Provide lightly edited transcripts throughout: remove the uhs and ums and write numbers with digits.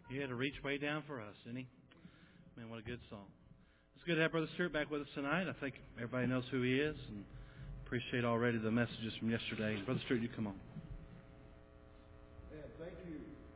He had to reach way down for us, didn't he? Man, what a good song. It's good to have Brother Stewart back with us tonight. I think everybody knows who he is, and appreciate already the messages from yesterday. Brother Stewart, you come on. Yeah, thank you.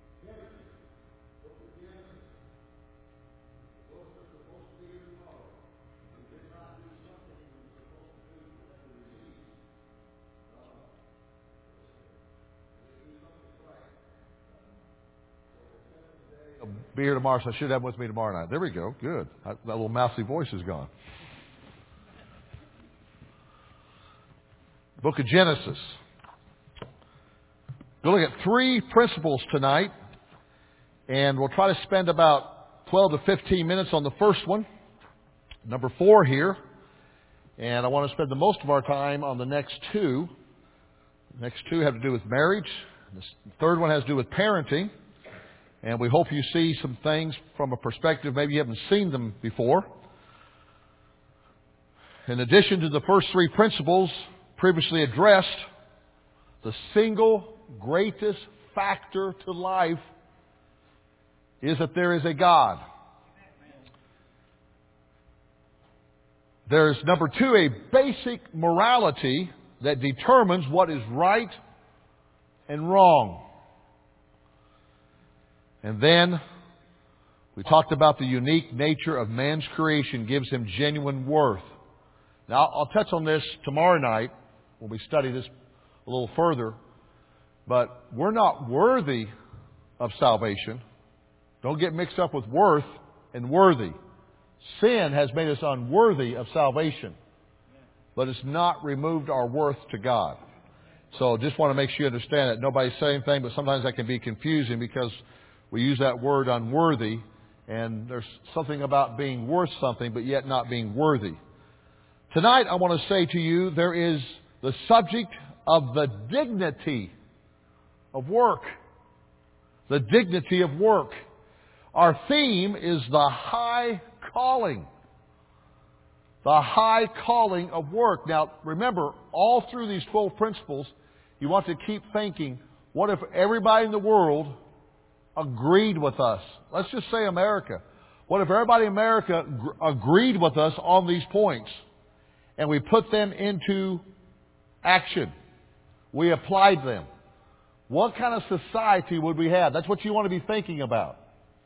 Be here tomorrow, so I should have with me tomorrow night. There we go. Good. That little mousy voice is gone. Book of Genesis. We'll look at 3 principles tonight, and we'll try to spend about 12 to 15 minutes on the first one, number 4 here, and I want to spend the most of our time on the next 2. The next 2 have to do with marriage. The third one has to do with parenting. And we hope you see some things from a perspective maybe you haven't seen them before. In addition to the first 3 principles previously addressed, the single greatest factor to life is that there is a God. There's, number 2, a basic morality that determines what is right and wrong. And then we talked about the unique nature of man's creation gives him genuine worth. Now, I'll touch on this tomorrow night when we study this a little further. But we're not worthy of salvation. Don't get mixed up with worth and worthy. Sin has made us unworthy of salvation. But it's not removed our worth to God. So just want to make sure you understand that. Nobody's saying anything, but sometimes that can be confusing because we use that word unworthy, and there's something about being worth something, but yet not being worthy. Tonight, I want to say to you, there is the subject of the dignity of work. The dignity of work. Our theme is the high calling. The high calling of work. Now, remember, all through these 12 principles, you want to keep thinking, what if everybody in the world agreed with us? Let's just say America. What if everybody in America agreed with us on these points and we put them into action? We applied them. What kind of society would we have? That's what you want to be thinking about.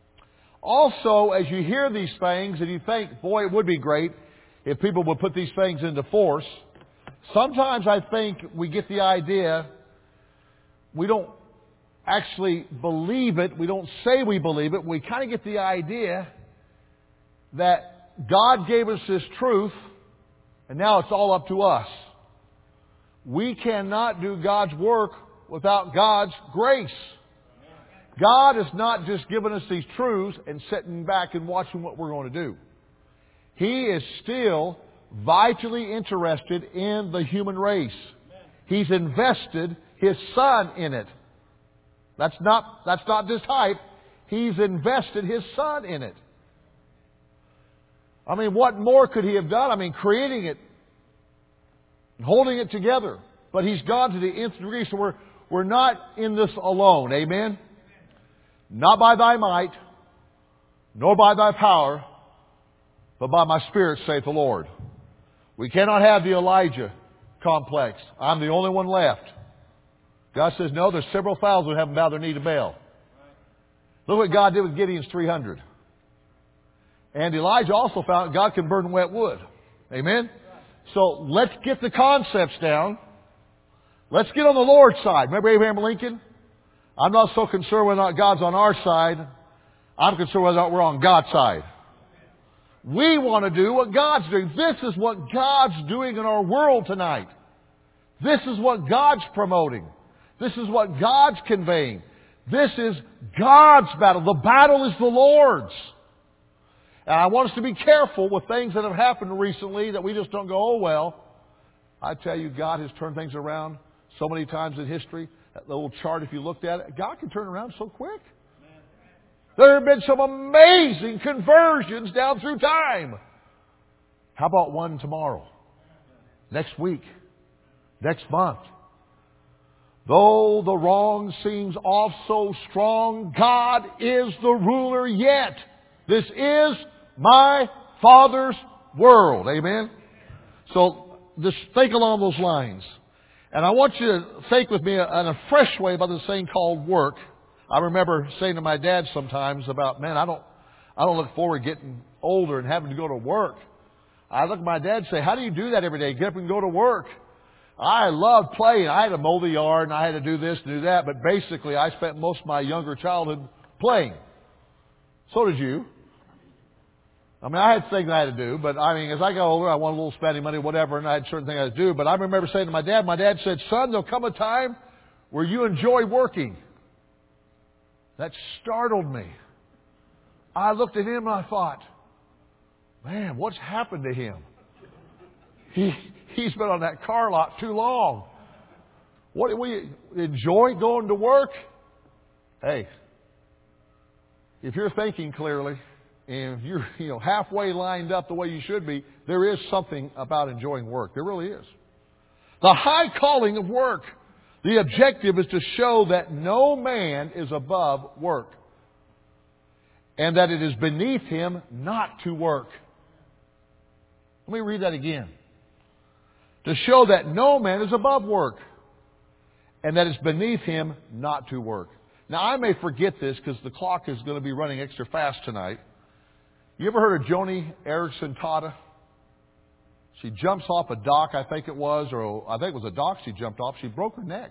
Also, as you hear these things and you think, boy, it would be great if people would put these things into force, sometimes I think we get the idea we don't actually believe it. We don't say we believe it. We kind of get the idea that God gave us this truth and now it's all up to us. We cannot do God's work without God's grace. God has not just given us these truths and sitting back and watching what we're going to do. He is still vitally interested in the human race. He's invested His Son in it. That's not just hype. He's invested His Son in it. I mean, what more could He have done? I mean, creating it and holding it together. But He's gone to the nth degree, so we're not in this alone. Amen? Not by thy might, nor by thy power, but by my Spirit, saith the Lord. We cannot have the Elijah complex. I'm the only one left. God says, no, there's several thousand who haven't bowed their knee to Baal. Look what God did with Gideon's 300. And Elijah also found God can burn wet wood. Amen? So let's get the concepts down. Let's get on the Lord's side. Remember Abraham Lincoln? I'm not so concerned whether or not God's on our side. I'm concerned whether or not we're on God's side. We want to do what God's doing. This is what God's doing in our world tonight. This is what God's promoting. This is what God's conveying. This is God's battle. The battle is the Lord's. And I want us to be careful with things that have happened recently that we just don't go, oh well. I tell you, God has turned things around so many times in history. That little chart, if you looked at it, God can turn around so quick. There have been some amazing conversions down through time. How about one tomorrow? Next week? Next month? Though the wrong seems oft so strong, God is the ruler yet. This is my Father's world. Amen? So just think along those lines. And I want you to think with me in a fresh way about this thing called work. I remember saying to my dad sometimes about, man, I don't look forward to getting older and having to go to work. I look at my dad and say, how do you do that every day? Get up and go to work. I loved playing. I had to mow the yard and I had to do this and do that. But basically, I spent most of my younger childhood playing. So did you. I mean, I had things I had to do, but I mean, as I got older, I wanted a little spending money, whatever, and I had certain things I had to do. But I remember saying to my dad said, son, there'll come a time where you enjoy working. That startled me. I looked at him and I thought, man, what's happened to him? He's been on that car lot too long. What do we enjoy going to work? Hey, if you're thinking clearly, and if you're halfway lined up the way you should be, there is something about enjoying work. There really is. The high calling of work. The objective is to show that no man is above work. And that it is beneath him not to work. Let me read that again. To show that no man is above work. And that it's beneath him not to work. Now I may forget this because the clock is going to be running extra fast tonight. You ever heard of Joni Eareckson Tada? She jumps off a dock, I think it was a dock she jumped off. She broke her neck.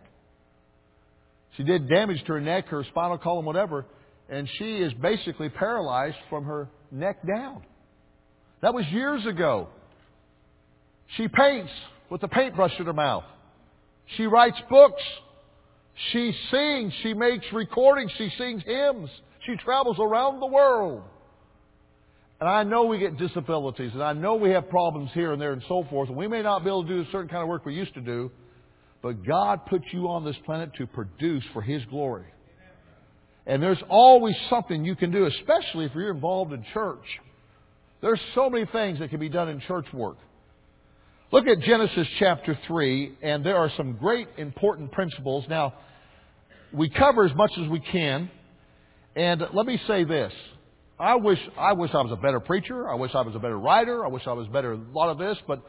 She did damage to her neck, her spinal column, whatever, and she is basically paralyzed from her neck down. That was years ago. She paints with a paintbrush in her mouth. She writes books. She sings. She makes recordings. She sings hymns. She travels around the world. And I know we get disabilities, and I know we have problems here and there and so forth, and we may not be able to do a certain kind of work we used to do, but God put you on this planet to produce for His glory. And there's always something you can do, especially if you're involved in church. There's so many things that can be done in church work. Look at Genesis chapter 3, and there are some great important principles. Now, we cover as much as we can, and let me say this. I wish I was a better preacher. I wish I was a better writer. I wish I was better at a lot of this. But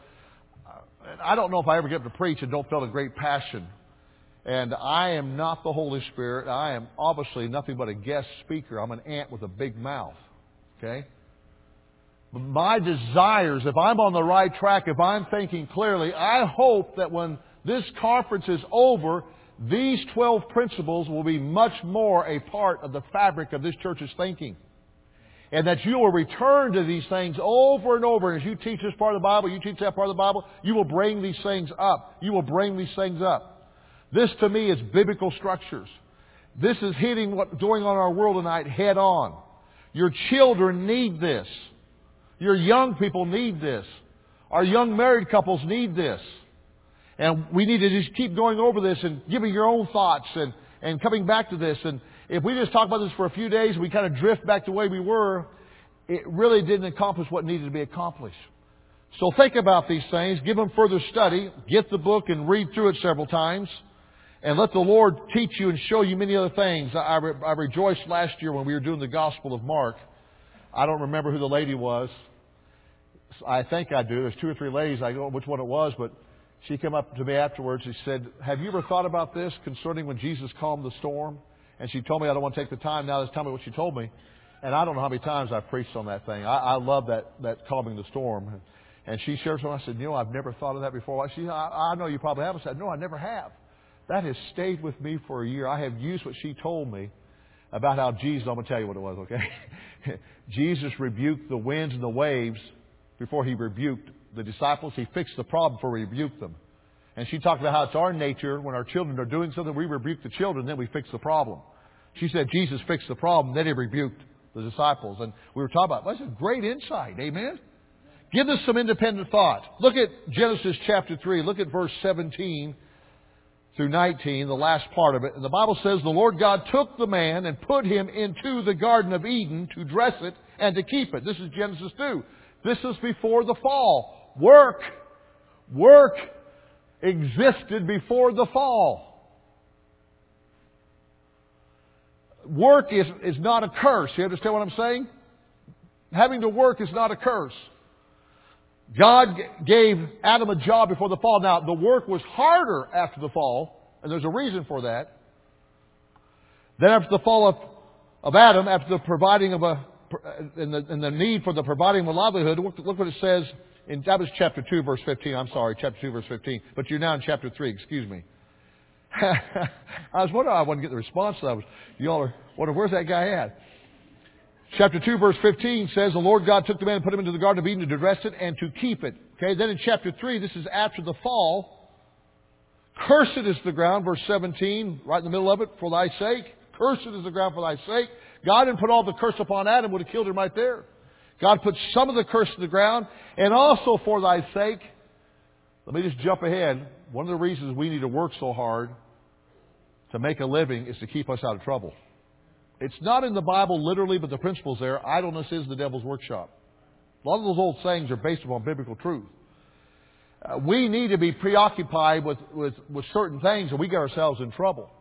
I don't know if I ever get up to preach and don't feel a great passion. And I am not the Holy Spirit. I am obviously nothing but a guest speaker. I'm an ant with a big mouth. Okay? But my desires, if I'm on the right track, if I'm thinking clearly, I hope that when this conference is over, these 12 principles will be much more a part of the fabric of this church's thinking. And that you will return to these things over and over. And as you teach this part of the Bible, you teach that part of the Bible, you will bring these things up. You will bring these things up. This to me is biblical structures. This is hitting what's going on in our world tonight head on. Your children need this. Your young people need this. Our young married couples need this. And we need to just keep going over this and giving your own thoughts and coming back to this. And if we just talk about this for a few days, we kind of drift back the way we were, it really didn't accomplish what needed to be accomplished. So think about these things, give them further study, get the book and read through it several times, and let the Lord teach you and show you many other things. I rejoiced last year when we were doing the Gospel of Mark. I don't remember who the lady was. I think I do. There's 2 or 3 ladies. I don't know which one it was, but she came up to me afterwards. She said, have you ever thought about this concerning when Jesus calmed the storm? And she told me I don't want to take the time now to tell me what she told me. And I don't know how many times I've preached on that thing. I love that calming the storm. And she shared something. I said, I've never thought of that before. I know you probably have. I said, no, I never have. That has stayed with me for a year. I have used what she told me about how Jesus, I'm going to tell you what it was, okay? Jesus rebuked the winds and the waves before He rebuked the disciples. He fixed the problem before He rebuked them. And she talked about how it's our nature, when our children are doing something, we rebuke the children, then we fix the problem. She said Jesus fixed the problem, then He rebuked the disciples. And we were talking about, that's a great insight, amen? Give this some independent thought. Look at Genesis chapter 3. Look at verse 17 through 19, the last part of it. And the Bible says, the Lord God took the man and put him into the Garden of Eden to dress it and to keep it. This is Genesis 2. This is before the fall. Work existed before the fall. work is not a curse. You understand what I'm saying? Having to work is not a curse. God gave Adam a job before the fall. Now, the work was harder after the fall, and there's a reason for that. Then after the fall of Adam, after the providing of and the need for the providing of a livelihood, look what it says that was chapter 2, verse 15. I'm sorry, chapter 2, verse 15. But you're now in chapter 3, excuse me. I was wondering, I wouldn't get the response. Y'all are wondering, where's that guy at? Chapter 2, verse 15 says, the Lord God took the man and put him into the Garden of Eden to dress it and to keep it. Okay, then in chapter 3, this is after the fall. Cursed is the ground, verse 17, right in the middle of it, for thy sake. Cursed is the ground for thy sake. God didn't put all the curse upon Adam, would have killed him right there. God put some of the curse to the ground, and also for thy sake. Let me just jump ahead. One of the reasons we need to work so hard to make a living is to keep us out of trouble. It's not in the Bible literally, but the principle's there. Idleness is the devil's workshop. A lot of those old sayings are based upon biblical truth. We need to be preoccupied with certain things, or we get ourselves in trouble.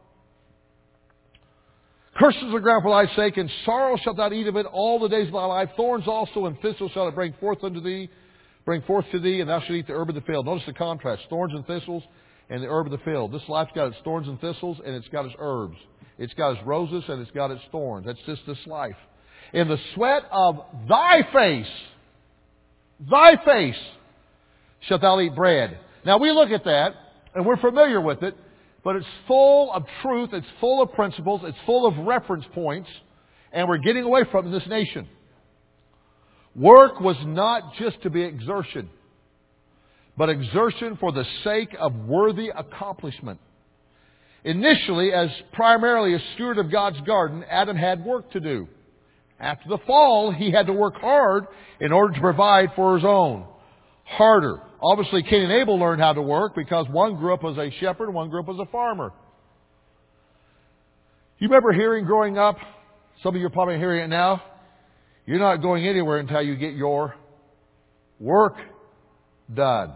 Cursed is the ground for thy sake, and sorrow shalt thou eat of it all the days of thy life. Thorns also and thistles shall it bring forth to thee, and thou shalt eat the herb of the field. Notice the contrast: thorns and thistles, and the herb of the field. This life's got its thorns and thistles, and it's got its herbs. It's got its roses, and it's got its thorns. That's just this life. In the sweat of thy face shalt thou eat bread. Now we look at that, and we're familiar with it, but it's full of truth, it's full of principles, it's full of reference points, and we're getting away from it in this nation. Work was not just to be exertion, but exertion for the sake of worthy accomplishment. Initially, as primarily a steward of God's garden, Adam had work to do. After the fall, he had to work hard in order to provide for his own. Harder. Obviously, Cain and Abel learned how to work because one grew up as a shepherd and one grew up as a farmer. You remember hearing growing up, some of you are probably hearing it now, you're not going anywhere until you get your work done.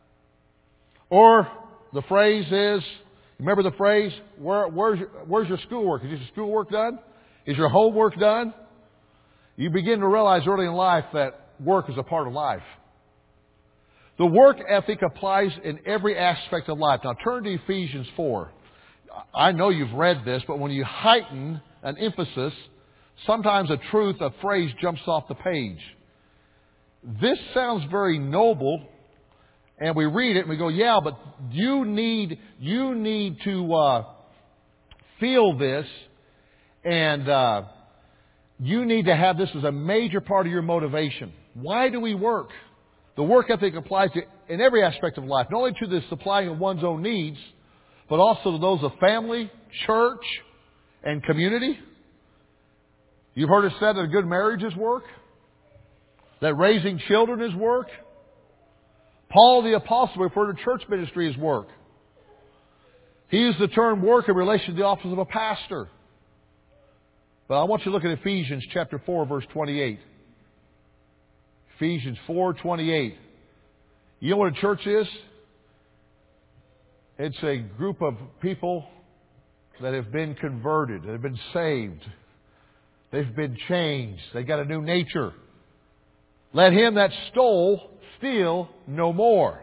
Or the phrase is, remember the phrase, where's your schoolwork? Is your schoolwork done? Is your homework done? You begin to realize early in life that work is a part of life. The work ethic applies in every aspect of life. Now turn to Ephesians 4. I know you've read this, but when you heighten an emphasis, sometimes a truth, a phrase jumps off the page. This sounds very noble, and we read it and we go, yeah, but you need to feel this, and you need to have this as a major part of your motivation. Why do we work? The work ethic applies in every aspect of life, not only to the supplying of one's own needs, but also to those of family, church, and community. You've heard it said that a good marriage is work, that raising children is work. Paul the Apostle referred to church ministry as work. He used the term work in relation to the office of a pastor. But I want you to look at Ephesians chapter 4, verse 28. Ephesians 4:28. You know what a church is? It's a group of people that have been converted, that have been saved. They've been changed. They got a new nature. Let him that stole steal no more,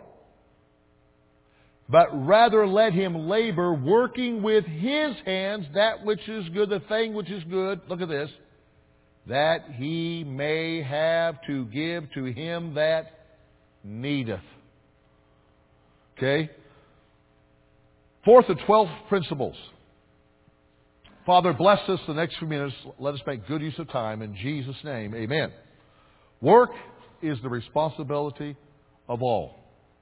but rather let him labor, working with his hands that which is good, the thing which is good. Look at this. That he may have to give to him that needeth. Okay? Fourth and 12th principles. Father, bless us the next few minutes. Let us make good use of time. In Jesus' name, amen. Work is the responsibility of all.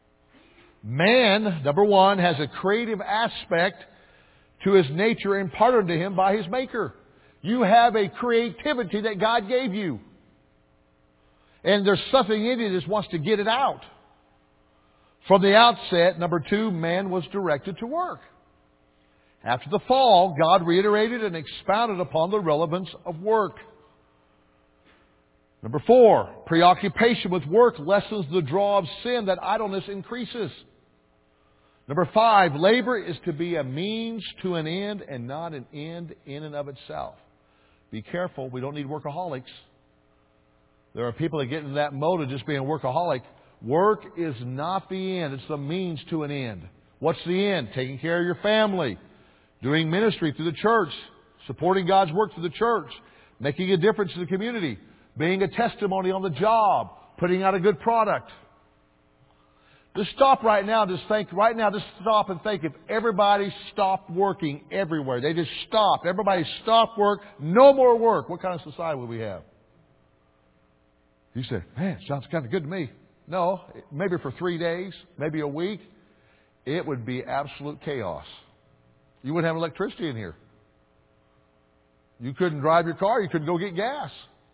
Man, number one, has a creative aspect to his nature imparted to him by his Maker. You have a creativity that God gave you. And there's something in you that just wants to get it out. From the outset, number two, man was directed to work. After the fall, God reiterated and expounded upon the relevance of work. Number four, preoccupation with work lessens the draw of sin that idleness increases. Number five, labor is to be a means to an end and not an end in and of itself. Be careful. We don't need workaholics. There are people that get into that mode of just being a workaholic. Work is not the end. It's the means to an end. What's the end? Taking care of your family. Doing ministry through the church. Supporting God's work through the church. Making a difference in the community. Being a testimony on the job. Putting out a good product. Just stop right now. Just stop and think if everybody stopped working everywhere. They just stopped. Everybody stopped work. No more work. What kind of society would we have? You say, man, sounds kind of good to me. No, maybe for 3 days, maybe a week, it would be absolute chaos. You wouldn't have electricity in here. You couldn't drive your car. You couldn't go get gas.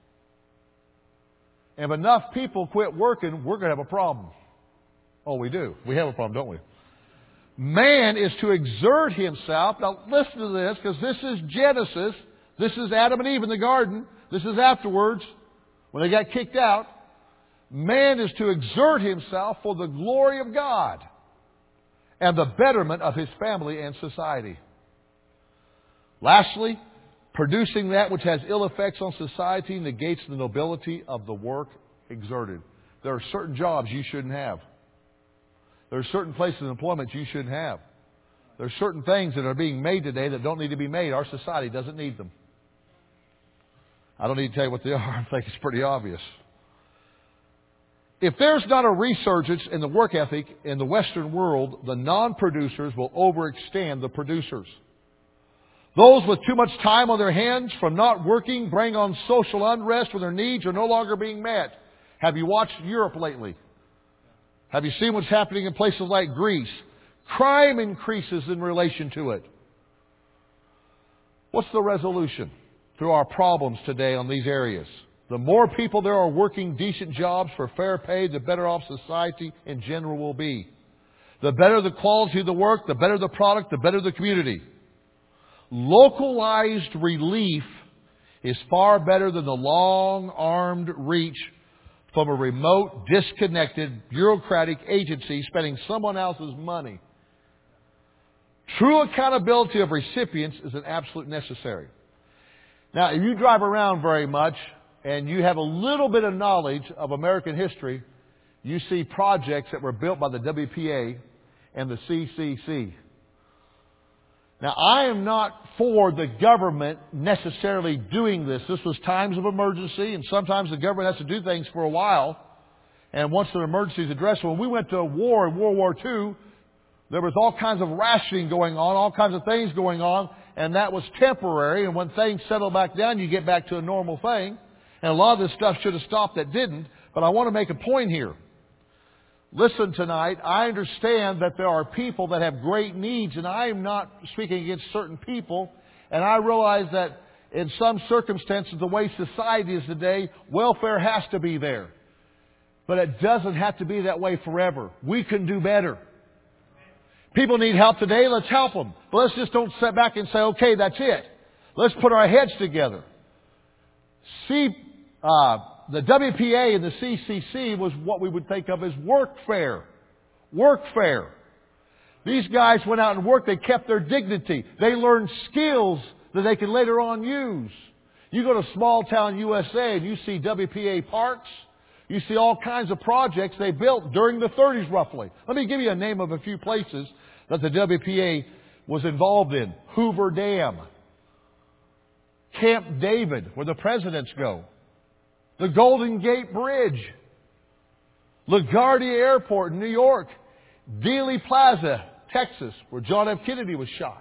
And if enough people quit working, we're going to have a problem. Oh, we do. We have a problem, don't we? Man is to exert himself. Now, listen to this, because this is Genesis. This is Adam and Eve in the garden. This is afterwards, when they got kicked out. Man is to exert himself for the glory of God and the betterment of his family and society. Lastly, producing that which has ill effects on society negates the nobility of the work exerted. There are certain jobs you shouldn't have. There are certain places of employment you shouldn't have. There are certain things that are being made today that don't need to be made. Our society doesn't need them. I don't need to tell you what they are. I think it's pretty obvious. If there's not a resurgence in the work ethic in the Western world, the non-producers will overextend the producers. Those with too much time on their hands from not working bring on social unrest when their needs are no longer being met. Have you watched Europe lately? Have you seen what's happening in places like Greece? Crime increases in relation to it. What's the resolution to our problems today on these areas? The more people there are working decent jobs for fair pay, the better off society in general will be. The better the quality of the work, the better the product, the better the community. Localized relief is far better than the long-armed reach from a remote, disconnected, bureaucratic agency spending someone else's money. True accountability of recipients is an absolute necessary. Now, if you drive around very much and you have a little bit of knowledge of American history, you see projects that were built by the WPA and the CCC. Now, I am not for the government necessarily doing this. This was times of emergency, and sometimes the government has to do things for a while. And once the emergency is addressed, when we went to war in World War II, there was all kinds of rationing going on, all kinds of things going on, and that was temporary. And when things settle back down, you get back to a normal thing. And a lot of this stuff should have stopped that didn't. But I want to make a point here. Listen tonight, I understand that there are people that have great needs, and I am not speaking against certain people. And I realize that in some circumstances, the way society is today, welfare has to be there. But it doesn't have to be that way forever. We can do better. People need help today, let's help them. But let's just don't sit back and say, okay, that's it. Let's put our heads together. See, the WPA and the CCC was what we would think of as workfare. Workfare. These guys went out and worked. They kept their dignity. They learned skills that they could later on use. You go to small town USA and you see WPA parks. You see all kinds of projects they built during the 30s roughly. Let me give you a name of a few places that the WPA was involved in. Hoover Dam. Camp David, where the presidents go. The Golden Gate Bridge. LaGuardia Airport in New York. Dealey Plaza, Texas, where John F. Kennedy was shot.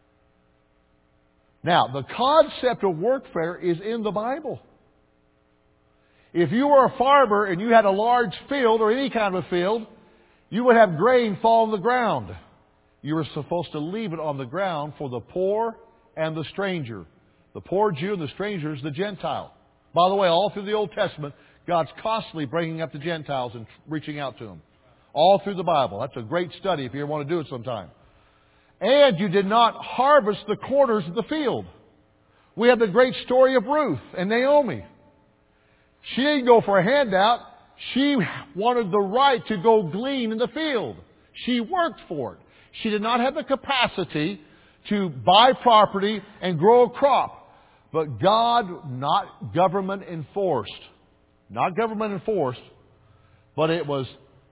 Now, the concept of workfare is in the Bible. If you were a farmer and you had a large field or any kind of a field, you would have grain fall on the ground. You were supposed to leave it on the ground for the poor and the stranger. The poor Jew and the stranger is the Gentile. By the way, all through the Old Testament, God's constantly bringing up the Gentiles and reaching out to them. All through the Bible. That's a great study if you ever want to do it sometime. And you did not harvest the corners of the field. We have the great story of Ruth and Naomi. She didn't go for a handout. She wanted the right to go glean in the field. She worked for it. She did not have the capacity to buy property and grow a crop. but God, not government enforced. Not government enforced, but it was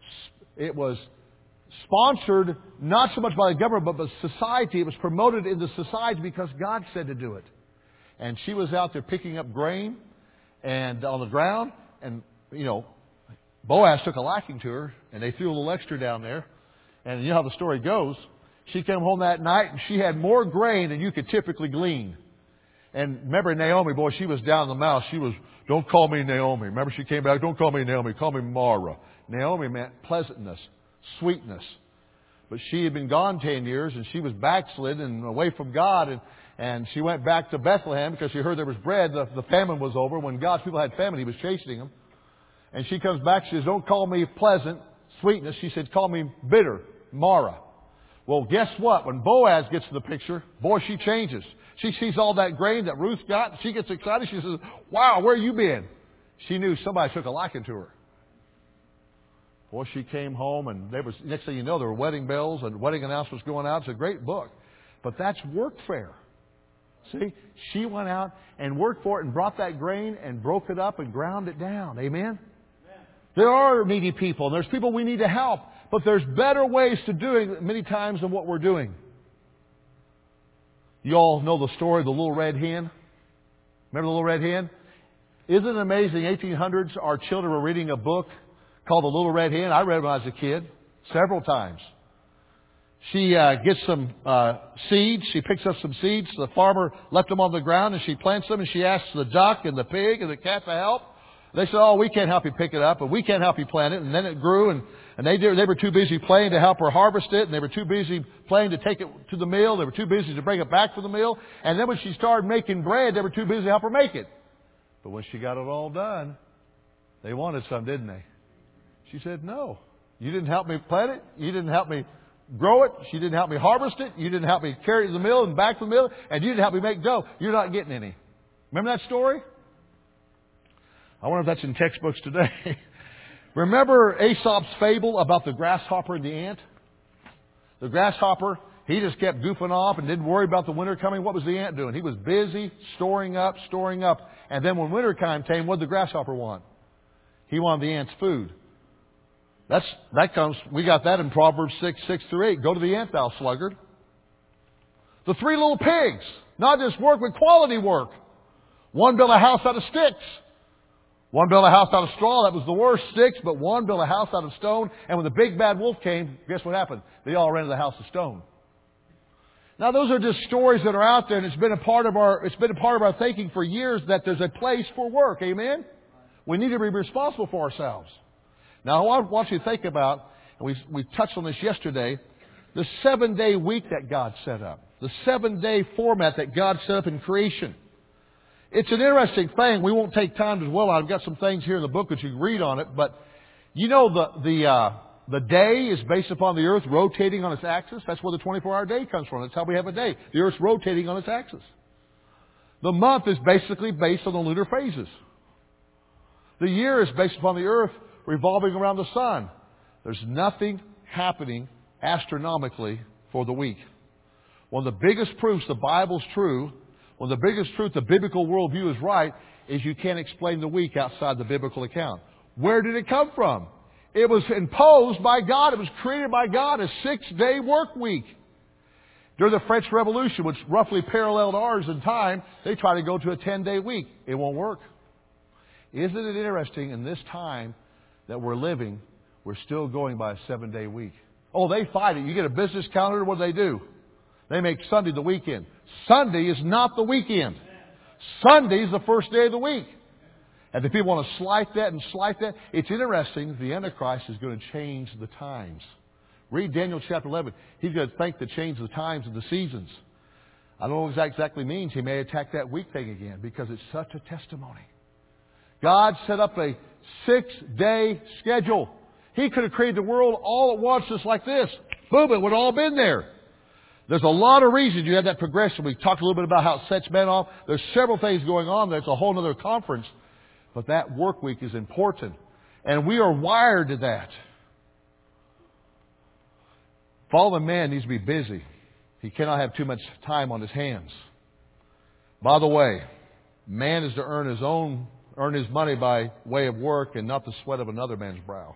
sponsored not so much by the government, but by society. It was promoted in the society because God said to do it. And she was out there picking up grain and on the ground, and, Boaz took a liking to her, and they threw a little extra down there. And you know how the story goes. She came home that night, and she had more grain than you could typically glean. And remember Naomi, boy, she was down in the mouth. She was, don't call me Naomi. Remember she came back, don't call me Naomi, call me Mara. Naomi meant pleasantness, sweetness. But she had been gone 10 years, and she was backslid and away from God. And she went back to Bethlehem because she heard there was bread. The famine was over. When God's people had famine, He was chastening them. And she comes back, she says, don't call me pleasant, sweetness. She said, call me bitter, Mara. Well, guess what? When Boaz gets to the picture, boy, she changes. She sees all that grain that Ruth got, and she gets excited. She says, wow, where you been? She knew somebody took a liking to her. Boy, she came home, and next thing you know, there were wedding bells and wedding announcements going out. It's a great book. But that's workfare. See? She went out and worked for it and brought that grain and broke it up and ground it down. Amen? There are needy people, and there's people we need to help. But there's better ways to do it many times than what we're doing. You all know the story of the little red hen? Remember the little red hen? Isn't it amazing? 1800s, our children were reading a book called The Little Red Hen. I read it when I was a kid several times. She gets some seeds. She picks up some seeds. The farmer left them on the ground, and she plants them, and she asks the duck and the pig and the cat to help. They said, oh, we can't help you pick it up, and we can't help you plant it. And then it grew, and they were too busy playing to help her harvest it, and they were too busy playing to take it to the mill. They were too busy to bring it back from the mill. And then when she started making bread, they were too busy to help her make it. But when she got it all done, they wanted some, didn't they? She said, no. You didn't help me plant it. You didn't help me grow it. She didn't help me harvest it. You didn't help me carry it to the mill and back to the mill. And you didn't help me make dough. You're not getting any. Remember that story? I wonder if that's in textbooks today. Remember Aesop's fable about the grasshopper and the ant? The grasshopper, he just kept goofing off and didn't worry about the winter coming. What was the ant doing? He was busy storing up. And then when winter time came, what did the grasshopper want? He wanted the ant's food. We got that in Proverbs 6:6-8. Go to the ant, thou sluggard. The three little pigs, not just work, but quality work. One built a house out of sticks. One built a house out of straw. That was the worst, sticks. But one built a house out of stone. And when the big bad wolf came, guess what happened? They all ran to the house of stone. Now, those are just stories that are out there, and it's been a part of our thinking for years that there's a place for work. Amen? We need to be responsible for ourselves. Now, I want you to think about, and we touched on this yesterday, the 7-day week that God set up. The 7-day format that God set up in creation. It's an interesting thing. We won't take time to dwell on it. I've got some things here in the book that you can read on it. But you know the day is based upon the earth rotating on its axis. That's where the 24-hour day comes from. That's how we have a day. The earth's rotating on its axis. The month is basically based on the lunar phases. The year is based upon the earth revolving around the sun. There's nothing happening astronomically for the week. One of the biggest proofs the Bible's true, one of the biggest truths the biblical worldview is right, is you can't explain the week outside the biblical account. Where did it come from? It was imposed by God. It was created by God, a 6-day work week. During the French Revolution, which roughly paralleled ours in time, they tried to go to a 10-day week. It won't work. Isn't it interesting in this time that we're living, we're still going by a 7-day week? Oh, they fight it. You get a business calendar, what do? They make Sunday the weekend. Sunday is not the weekend. Sunday is the first day of the week. And the people want to slight that. It's interesting. The Antichrist is going to change the times. Read Daniel chapter 11. He's going to think to change the times and the seasons. I don't know what that exactly means. He may attack that week thing again because it's such a testimony. God set up a 6-day schedule. He could have created the world all at once just like this. Boom, it would have all been there. There's a lot of reasons you have that progression. We talked a little bit about how it sets men off. There's several things going on there. It's a whole other conference. But that work week is important. And we are wired to that. Fallen man needs to be busy. He cannot have too much time on his hands. By the way, Man is to earn his money by way of work and not the sweat of another man's brow.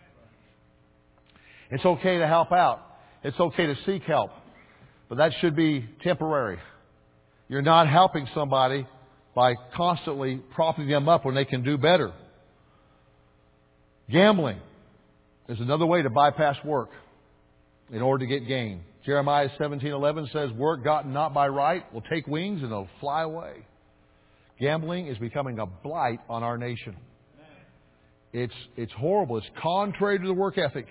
It's okay to help out. It's okay to seek help. But that should be temporary. You're not helping somebody by constantly propping them up when they can do better. Gambling is another way to bypass work in order to get gain. Jeremiah 17:11 says, "Work gotten not by right will take wings and they'll fly away." Gambling is becoming a blight on our nation. It's horrible. It's contrary to the work ethic.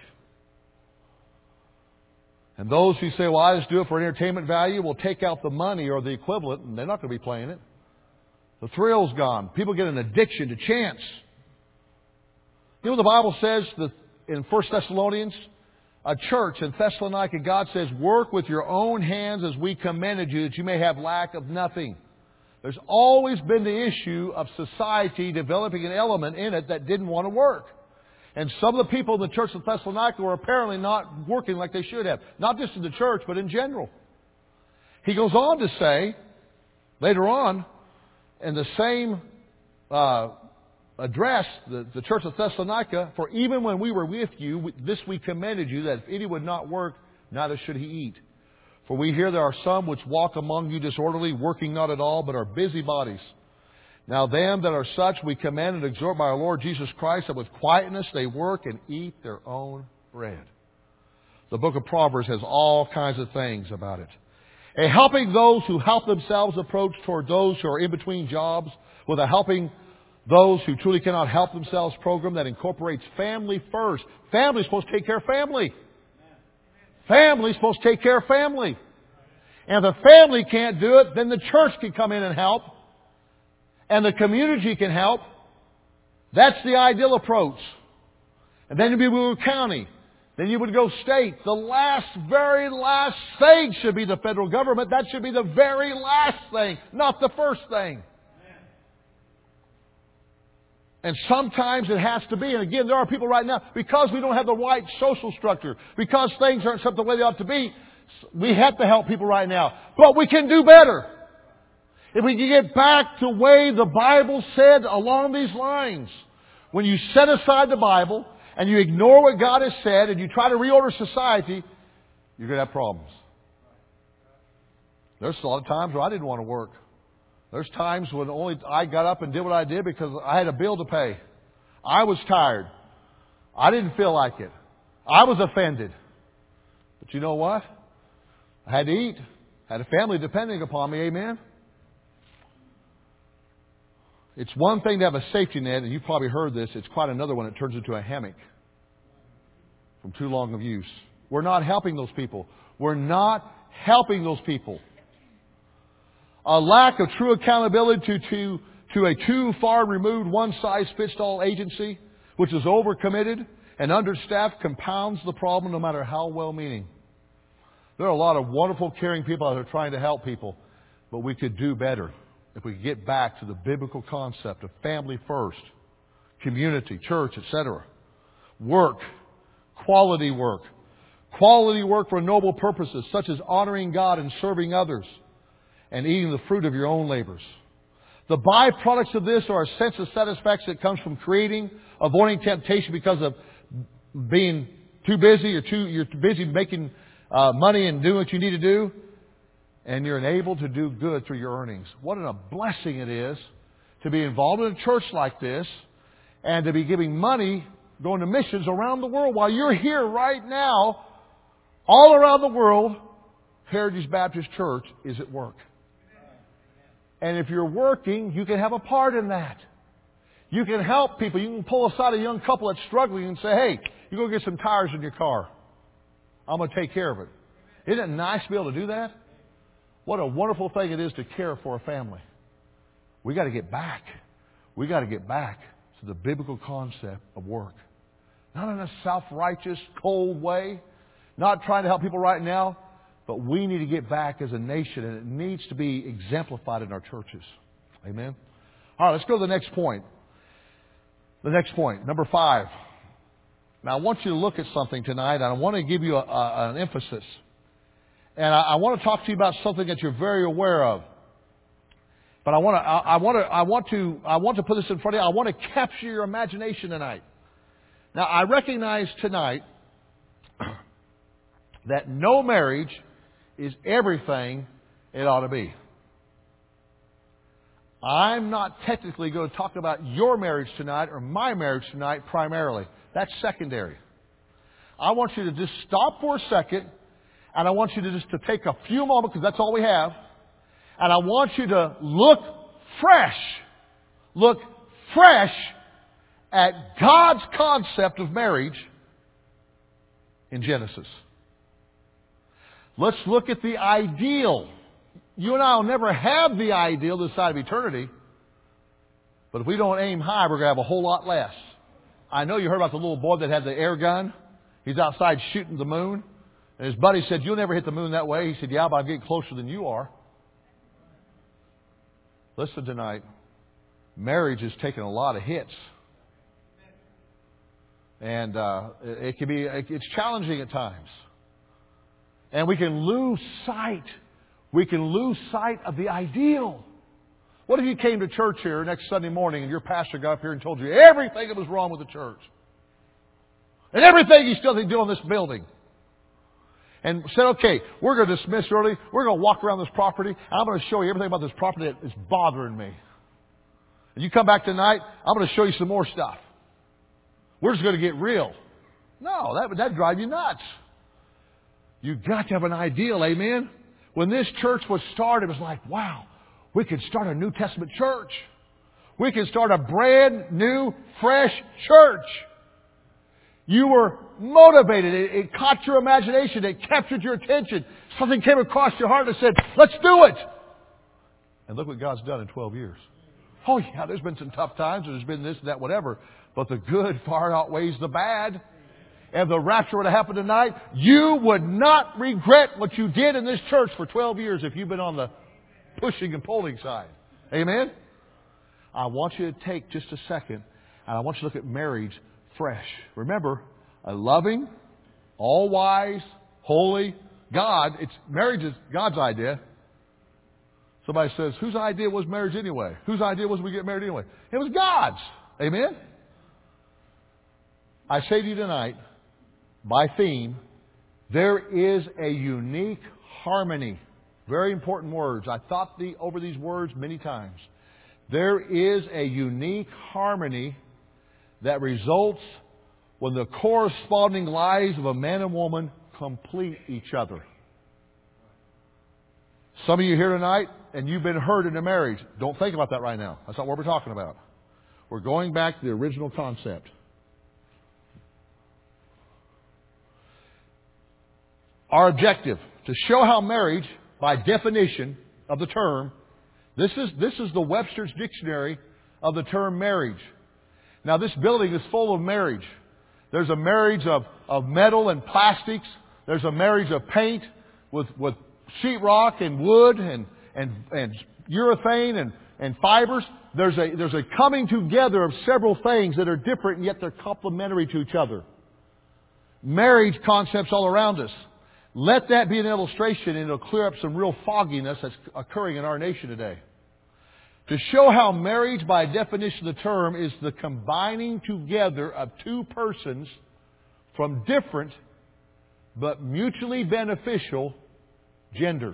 And those who say, "Well, I just do it for entertainment value," will take out the money or the equivalent, and they're not going to be playing it. The thrill's gone. People get an addiction to chance. You know what the Bible says in 1 Thessalonians? A church in Thessalonica, God says, "Work with your own hands as we commanded you, that you may have lack of nothing." There's always been the issue of society developing an element in it that didn't want to work. And some of the people in the church of Thessalonica were apparently not working like they should have. Not just in the church, but in general. He goes on to say, later on, in the same address, the church of Thessalonica, "For even when we were with you, this we commanded you, that if any would not work, neither should he eat. For we hear there are some which walk among you disorderly, working not at all, but are busybodies. Now them that are such we command and exhort by our Lord Jesus Christ, that with quietness they work and eat their own bread." The book of Proverbs has all kinds of things about it. A helping those who help themselves approach toward those who are in between jobs, with a helping those who truly cannot help themselves program that incorporates family first. Family is supposed to take care of family. Family is supposed to take care of family. And if the family can't do it, then the church can come in and help. And the community can help. That's the ideal approach. And then you'd move county. Then you would go state. The very last thing should be the federal government. That should be the very last thing, not the first thing. And sometimes it has to be. And again, there are people right now, because we don't have the right social structure, because things aren't something the way they ought to be, we have to help people right now. But we can do better. If we can get back to the way the Bible said along these lines. When you set aside the Bible and you ignore what God has said and you try to reorder society, you're going to have problems. There's a lot of times where I didn't want to work. There's times when only I got up and did what I did because I had a bill to pay. I was tired. I didn't feel like it. I was offended. But you know what? I had to eat. I had a family depending upon me. Amen? It's one thing to have a safety net, and you've probably heard this. It's quite another one. It turns into a hammock from too long of use. We're not helping those people. We're not helping those people. A lack of true accountability to a too far removed one-size-fits-all agency, which is overcommitted and understaffed, compounds the problem no matter how well-meaning. There are a lot of wonderful, caring people out there trying to help people, but we could do better if we could get back to the biblical concept of family first, community, church, etc. Work, quality work for noble purposes, such as honoring God and serving others, and eating the fruit of your own labors. The byproducts of this are a sense of satisfaction that comes from creating, avoiding temptation because of being too busy, you're too busy making money and doing what you need to do, and you're enabled to do good through your earnings. What a blessing it is to be involved in a church like this and to be giving money, going to missions around the world. While you're here right now, all around the world, Heritage Baptist Church is at work. And if you're working, you can have a part in that. You can help people. You can pull aside a young couple that's struggling and say, "Hey, you go get some tires in your car. I'm going to take care of it." Isn't it nice to be able to do that? What a wonderful thing it is to care for a family. We got to get back. We got to get back to the biblical concept of work. Not in a self-righteous, cold way. Not trying to help people right now. But we need to get back as a nation, and it needs to be exemplified in our churches. Amen? All right, let's go to the next point. The next point, number 5. Now, I want you to look at something tonight, and I want to give you an emphasis. And I want to talk to you about something that you're very aware of. But I want to put this in front of you. I want to capture your imagination tonight. Now, I recognize tonight that no marriage is everything it ought to be. I'm not technically going to talk about your marriage tonight or my marriage tonight primarily. That's secondary. I want you to just stop for a second, and I want you to just to take a few moments, because that's all we have, and I want you to look fresh at God's concept of marriage in Genesis. Let's look at the ideal. You and I will never have the ideal this side of eternity. But if we don't aim high, we're going to have a whole lot less. I know you heard about the little boy that had the air gun. He's outside shooting the moon. And his buddy said, "You'll never hit the moon that way." He said, "Yeah, but I'm getting closer than you are." Listen tonight. Marriage has taken a lot of hits. And it's challenging at times. And we can lose sight. We can lose sight of the ideal. What if you came to church here next Sunday morning and your pastor got up here and told you everything that was wrong with the church? And everything you still need to do in this building? And said, "Okay, we're going to dismiss early. We're going to walk around this property. And I'm going to show you everything about this property that is bothering me. And you come back tonight, I'm going to show you some more stuff. We're just going to get real." No, that'd drive you nuts. You've got to have an ideal, amen? When this church was started, it was like, wow, we could start a New Testament church. We could start a brand new, fresh church. You were motivated. It caught your imagination. It captured your attention. Something came across your heart and said, "Let's do it." And look what God's done in 12 years. Oh yeah, there's been some tough times. There's been this, that, whatever. But the good far outweighs the bad. And if the rapture were to happen tonight, you would not regret what you did in this church for 12 years if you've been on the pushing and pulling side. Amen? I want you to take just a second, and I want you to look at marriage fresh. Remember, a loving, all-wise, holy God. Marriage is God's idea. Somebody says, "Whose idea was marriage anyway? Whose idea was we get married anyway?" It was God's. Amen? I say to you tonight, by theme, there is a unique harmony. Very important words. I thought over these words many times. There is a unique harmony that results when the corresponding lives of a man and woman complete each other. Some of you here tonight, and you've been hurt in a marriage. Don't think about that right now. That's not what we're talking about. We're going back to the original concept. Our objective, to show how marriage, by definition of the term, this is the Webster's Dictionary of the term marriage. Now this building is full of marriage. There's a marriage of metal and plastics. There's a marriage of paint with sheetrock and wood and urethane and fibers. There's a coming together of several things that are different and yet they're complementary to each other. Marriage concepts all around us. Let that be an illustration and it'll clear up some real fogginess that's occurring in our nation today. To show how marriage, by definition of the term, is the combining together of two persons from different but mutually beneficial genders.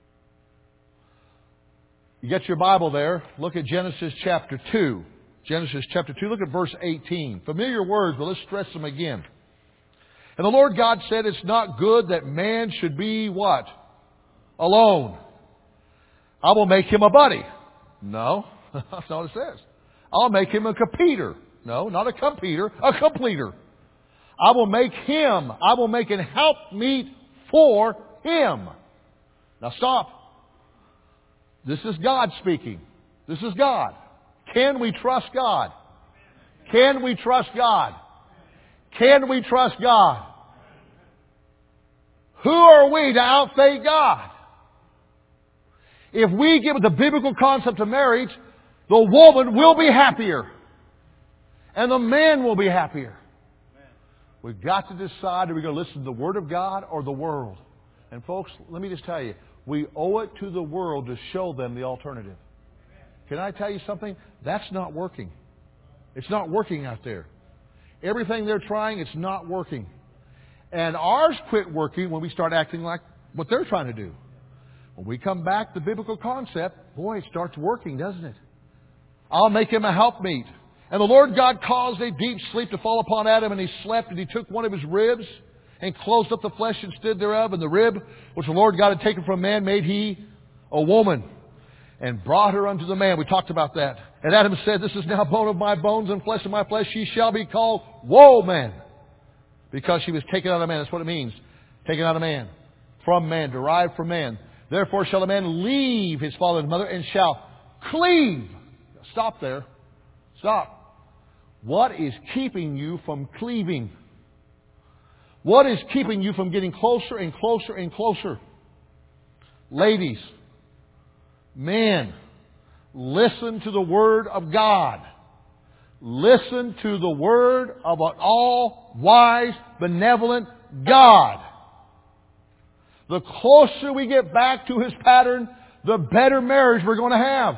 You get your Bible there. Look at Genesis chapter 2. Genesis chapter 2. Look at verse 18. Familiar words, but let's stress them again. "And the Lord God said, it's not good that man should be" what? "Alone. I will make him a buddy." No, that's not what it says. "I'll make him a completer." No, not a completer, a completer. I will make an helpmeet for him." Now stop. This is God speaking. This is God. Can we trust God? Can we trust God? Can we trust God? Who are we to outthink God? If we give the biblical concept of marriage, the woman will be happier. And the man will be happier. We've got to decide, are we going to listen to the Word of God or the world? And folks, let me just tell you, we owe it to the world to show them the alternative. Can I tell you something? That's not working. It's not working out there. Everything they're trying, it's not working. And ours quit working when we start acting like what they're trying to do. When we come back to the biblical concept, boy, it starts working, doesn't it? I'll make him a helpmeet. And the Lord God caused a deep sleep to fall upon Adam, and he slept, and he took one of his ribs and closed up the flesh and stood thereof, and the rib which the Lord God had taken from man made he a woman, and brought her unto the man. We talked about that. And Adam said, this is now bone of my bones and flesh of my flesh. She shall be called woman, because she was taken out of man. That's what it means. Taken out of man. From man. Derived from man. Therefore shall a man leave his father and mother and shall cleave. Stop there. Stop. What is keeping you from cleaving? What is keeping you from getting closer and closer and closer? Ladies, men, listen to the Word of God. Listen to the Word of an all-wise, benevolent God. The closer we get back to His pattern, the better marriage we're going to have.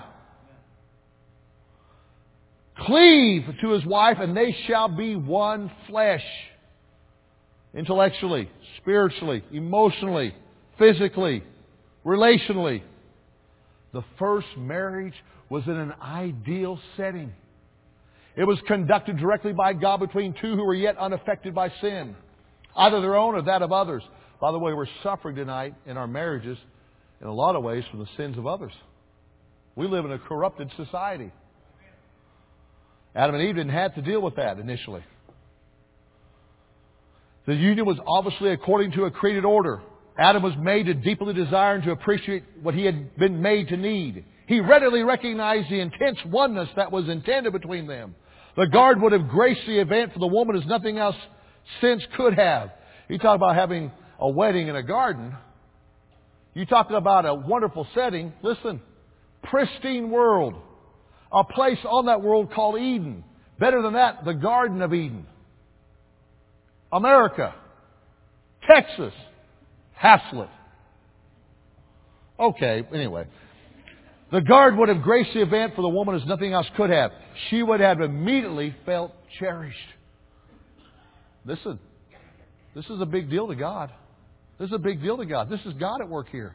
Cleave to his wife, and they shall be one flesh. Intellectually, spiritually, emotionally, physically, relationally. The first marriage was in an ideal setting. It was conducted directly by God between two who were yet unaffected by sin, either their own or that of others. By the way, we're suffering tonight in our marriages in a lot of ways from the sins of others. We live in a corrupted society. Adam and Eve didn't have to deal with that initially. The union was obviously according to a created order. Adam was made to deeply desire and to appreciate what he had been made to need. He readily recognized the intense oneness that was intended between them. The garden would have graced the event for the woman as nothing else since could have. You talk about having a wedding in a garden. You talk about a wonderful setting. Listen, pristine world. A place on that world called Eden. Better than that, the Garden of Eden. America. Texas. Haslett. Okay, anyway. The garden would have graced the event for the woman as nothing else could have. She would have immediately felt cherished. Listen, this is a big deal to God. This is a big deal to God. This is God at work here.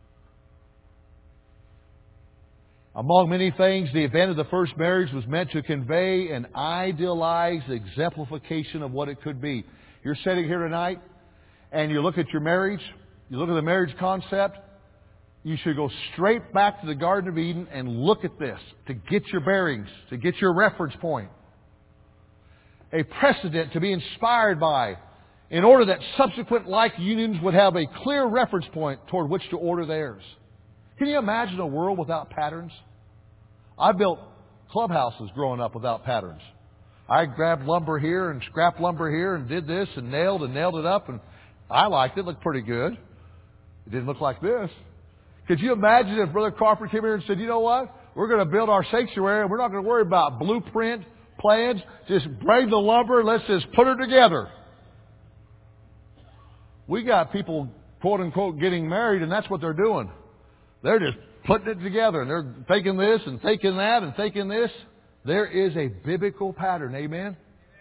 Among many things, the event of the first marriage was meant to convey an idealized exemplification of what it could be. You're sitting here tonight, and you look at your marriage, you look at the marriage concept, you should go straight back to the Garden of Eden and look at this to get your bearings, to get your reference point. A precedent to be inspired by, in order that subsequent like unions would have a clear reference point toward which to order theirs. Can you imagine a world without patterns? I built clubhouses growing up without patterns. I grabbed lumber here and scrapped lumber here and did this and nailed it up, and I liked it. It looked pretty good. It didn't look like this. Could you imagine if Brother Crawford came here and said, you know what? We're going to build our sanctuary and we're not going to worry about blueprint, plans. Just bring the lumber and let's just put her together. We got people, quote unquote, getting married, and that's what they're doing. They're just putting it together, and they're thinking this and thinking that and thinking this. There is a biblical pattern. Amen?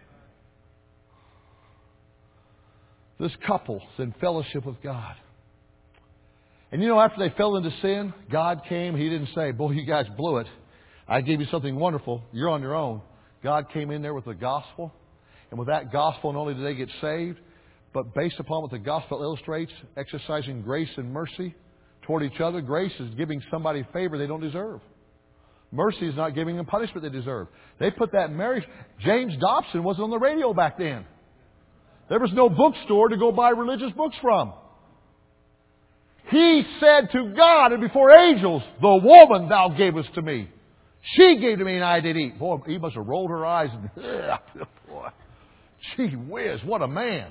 This couple's in fellowship with God. And you know, after they fell into sin, God came. He didn't say, boy, you guys blew it. I gave you something wonderful. You're on your own. God came in there with the gospel. And with that gospel, not only did they get saved, but based upon what the gospel illustrates, exercising grace and mercy toward each other. Grace is giving somebody favor they don't deserve. Mercy is not giving them punishment they deserve. They put that in marriage. James Dobson wasn't on the radio back then. There was no bookstore to go buy religious books from. He said to God and before angels, the woman thou gavest to me. She gave to me and I did eat. Boy, he must have rolled her eyes and, boy, gee whiz, what a man.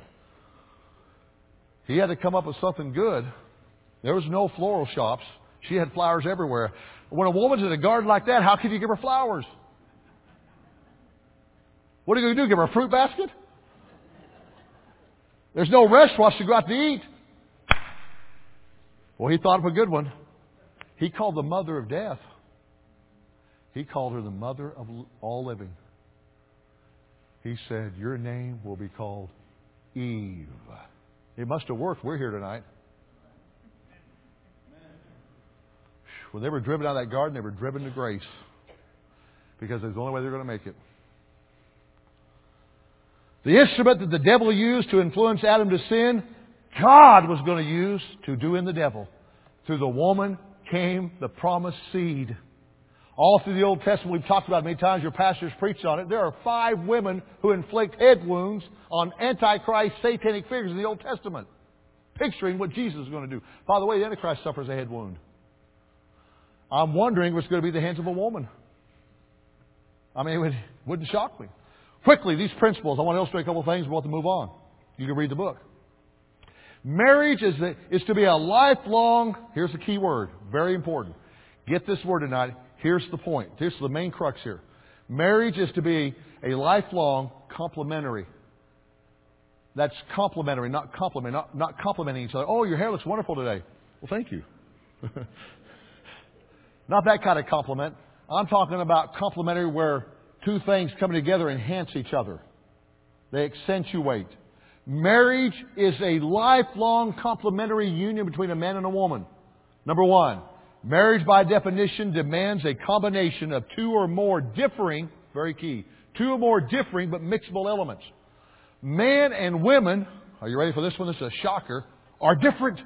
He had to come up with something good. There was no floral shops. She had flowers everywhere. When a woman's in a garden like that, how can you give her flowers? What are you going to do? Give her a fruit basket? There's no restaurants to go out to eat. Well, he thought of a good one. He called the mother of death. He called her the mother of all living. He said, your name will be called Eve. It must have worked. We're here tonight. When they were driven out of that garden, they were driven to grace. Because it's the only way they're going to make it. The instrument that the devil used to influence Adam to sin, God was going to use to do in the devil. Through the woman came the promised seed. All through the Old Testament, we've talked about it many times. Your pastors preached on it. There are 5 women who inflict head wounds on Antichrist satanic figures in the Old Testament. Picturing what Jesus is going to do. By the way, the Antichrist suffers a head wound. I'm wondering what's going to be the hands of a woman. I mean, it wouldn't shock me. Quickly, these principles. I want to illustrate a couple of things. We'll have to move on. You can read the book. Marriage is to be a lifelong, here's the key word, very important. Get this word tonight. Here's the point. Here's the main crux here. Marriage is to be a lifelong complementary. That's complementary, not compliment, not complimenting each other. Oh, your hair looks wonderful today. Well, thank you. Not that kind of compliment. I'm talking about complementary where two things coming together enhance each other. They accentuate. Marriage is a lifelong complementary union between a man and a woman. Number one, marriage by definition demands a combination of 2 or more differing, very key, 2 or more differing but mixable elements. Man and women, are you ready for this one? This is a shocker, are different.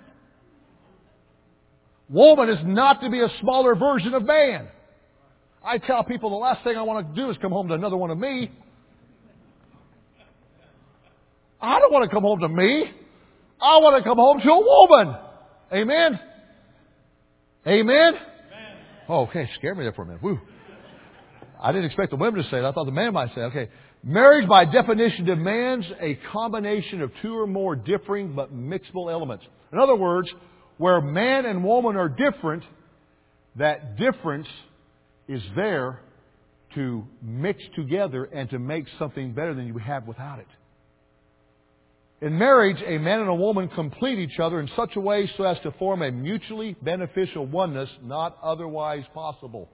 Woman is not to be a smaller version of man. I tell people the last thing I want to do is come home to another one of me. I don't want to come home to me. I want to come home to a woman. Amen? Amen? Oh, okay. Scared me there for a minute. Woo. I didn't expect the women to say it. I thought the man might say it. Okay. Marriage by definition demands a combination of 2 or more differing but mixable elements. In other words, where man and woman are different, that difference is there to mix together and to make something better than you have without it. In marriage, a man and a woman complete each other in such a way so as to form a mutually beneficial oneness not otherwise possible.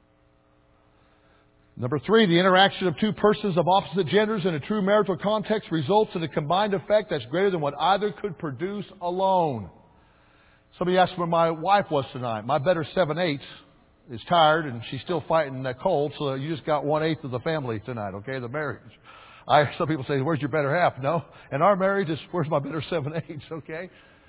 Number 3, the interaction of 2 persons of opposite genders in a true marital context results in a combined effect that's greater than what either could produce alone. Somebody asked where my wife was tonight. My better 7/8 is tired and she's still fighting that cold, so you just got 1/8 of the family tonight, okay, the marriage. Some people say, where's your better half? No. And our marriage is, where's my better 7/8, okay?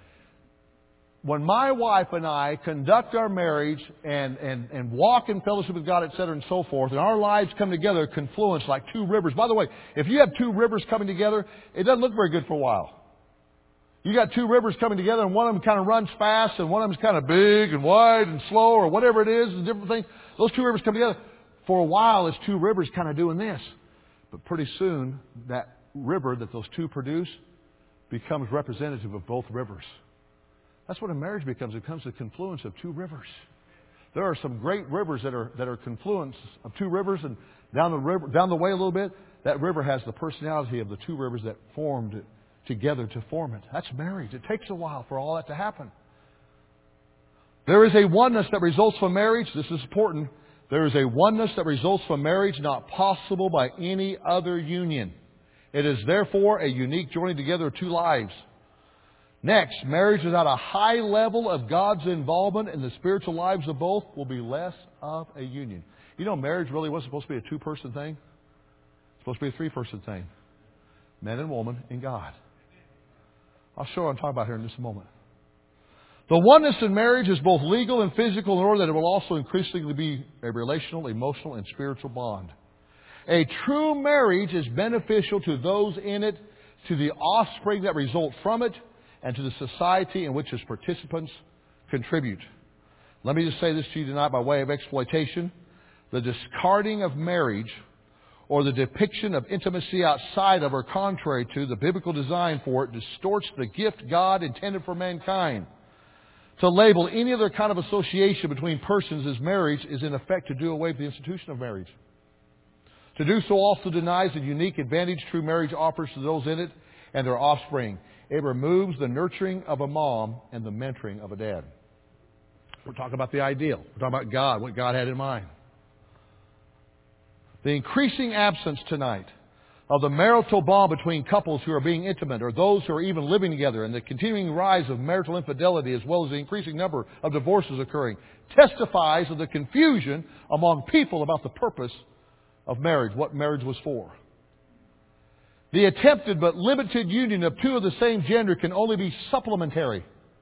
When my wife and I conduct our marriage and walk in fellowship with God, etc., and so forth, and our lives come together, confluence like 2 rivers. By the way, if you have 2 rivers coming together, it doesn't look very good for a while. You got 2 rivers coming together, and one of them kind of runs fast, and one of them's kind of big and wide and slow, or whatever it is, and different things. Those 2 rivers come together. For a while, it's 2 rivers kind of doing this. But pretty soon, that river that those 2 produce becomes representative of both rivers. That's what a marriage becomes. It becomes a confluence of 2 rivers. There are some great rivers that are confluence of 2 rivers, and down the way a little bit, that river has the personality of the 2 rivers that formed together to form it. That's marriage. It takes a while for all that to happen. There is a oneness that results from marriage. This is important. There is a oneness that results from marriage not possible by any other union. It is therefore a unique joining together of 2 lives. Next, marriage without a high level of God's involvement in the spiritual lives of both will be less of a union. You know, marriage really wasn't supposed to be a 2-person thing. It's supposed to be a 3-person thing. Man and woman in God. I'll show what I'm talking about here in just a moment. The oneness in marriage is both legal and physical in order that it will also increasingly be a relational, emotional, and spiritual bond. A true marriage is beneficial to those in it, to the offspring that result from it, and to the society in which its participants contribute. Let me just say this to you tonight by way of exploitation. The discarding of marriage or the depiction of intimacy outside of or contrary to the biblical design for it distorts the gift God intended for mankind. To label any other kind of association between persons as marriage is in effect to do away with the institution of marriage. To do so also denies the unique advantage true marriage offers to those in it and their offspring. It removes the nurturing of a mom and the mentoring of a dad. We're talking about the ideal. We're talking about God, what God had in mind. The increasing absence tonight of the marital bond between couples who are being intimate or those who are even living together, and the continuing rise of marital infidelity as well as the increasing number of divorces occurring testifies of the confusion among people about the purpose of marriage, what marriage was for. The attempted but limited union of two of the same gender can only be supplementary.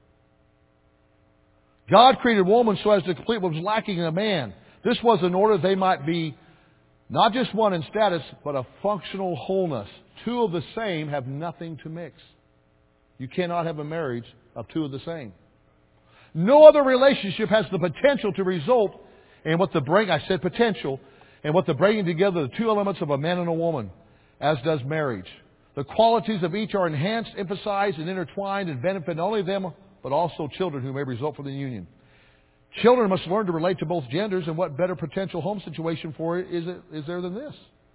God created woman so as to complete what was lacking in a man. This was in order they might be not just one in status, but a functional wholeness. Two of the same have nothing to mix. You cannot have a marriage of two of the same. No other relationship has the potential to result in what the bringing together the two elements of a man and a woman, as does marriage. The qualities of each are enhanced, emphasized, and intertwined and benefit not only them, but also children who may result from the union. Children must learn to relate to both genders, and what better potential home situation for it is there than this?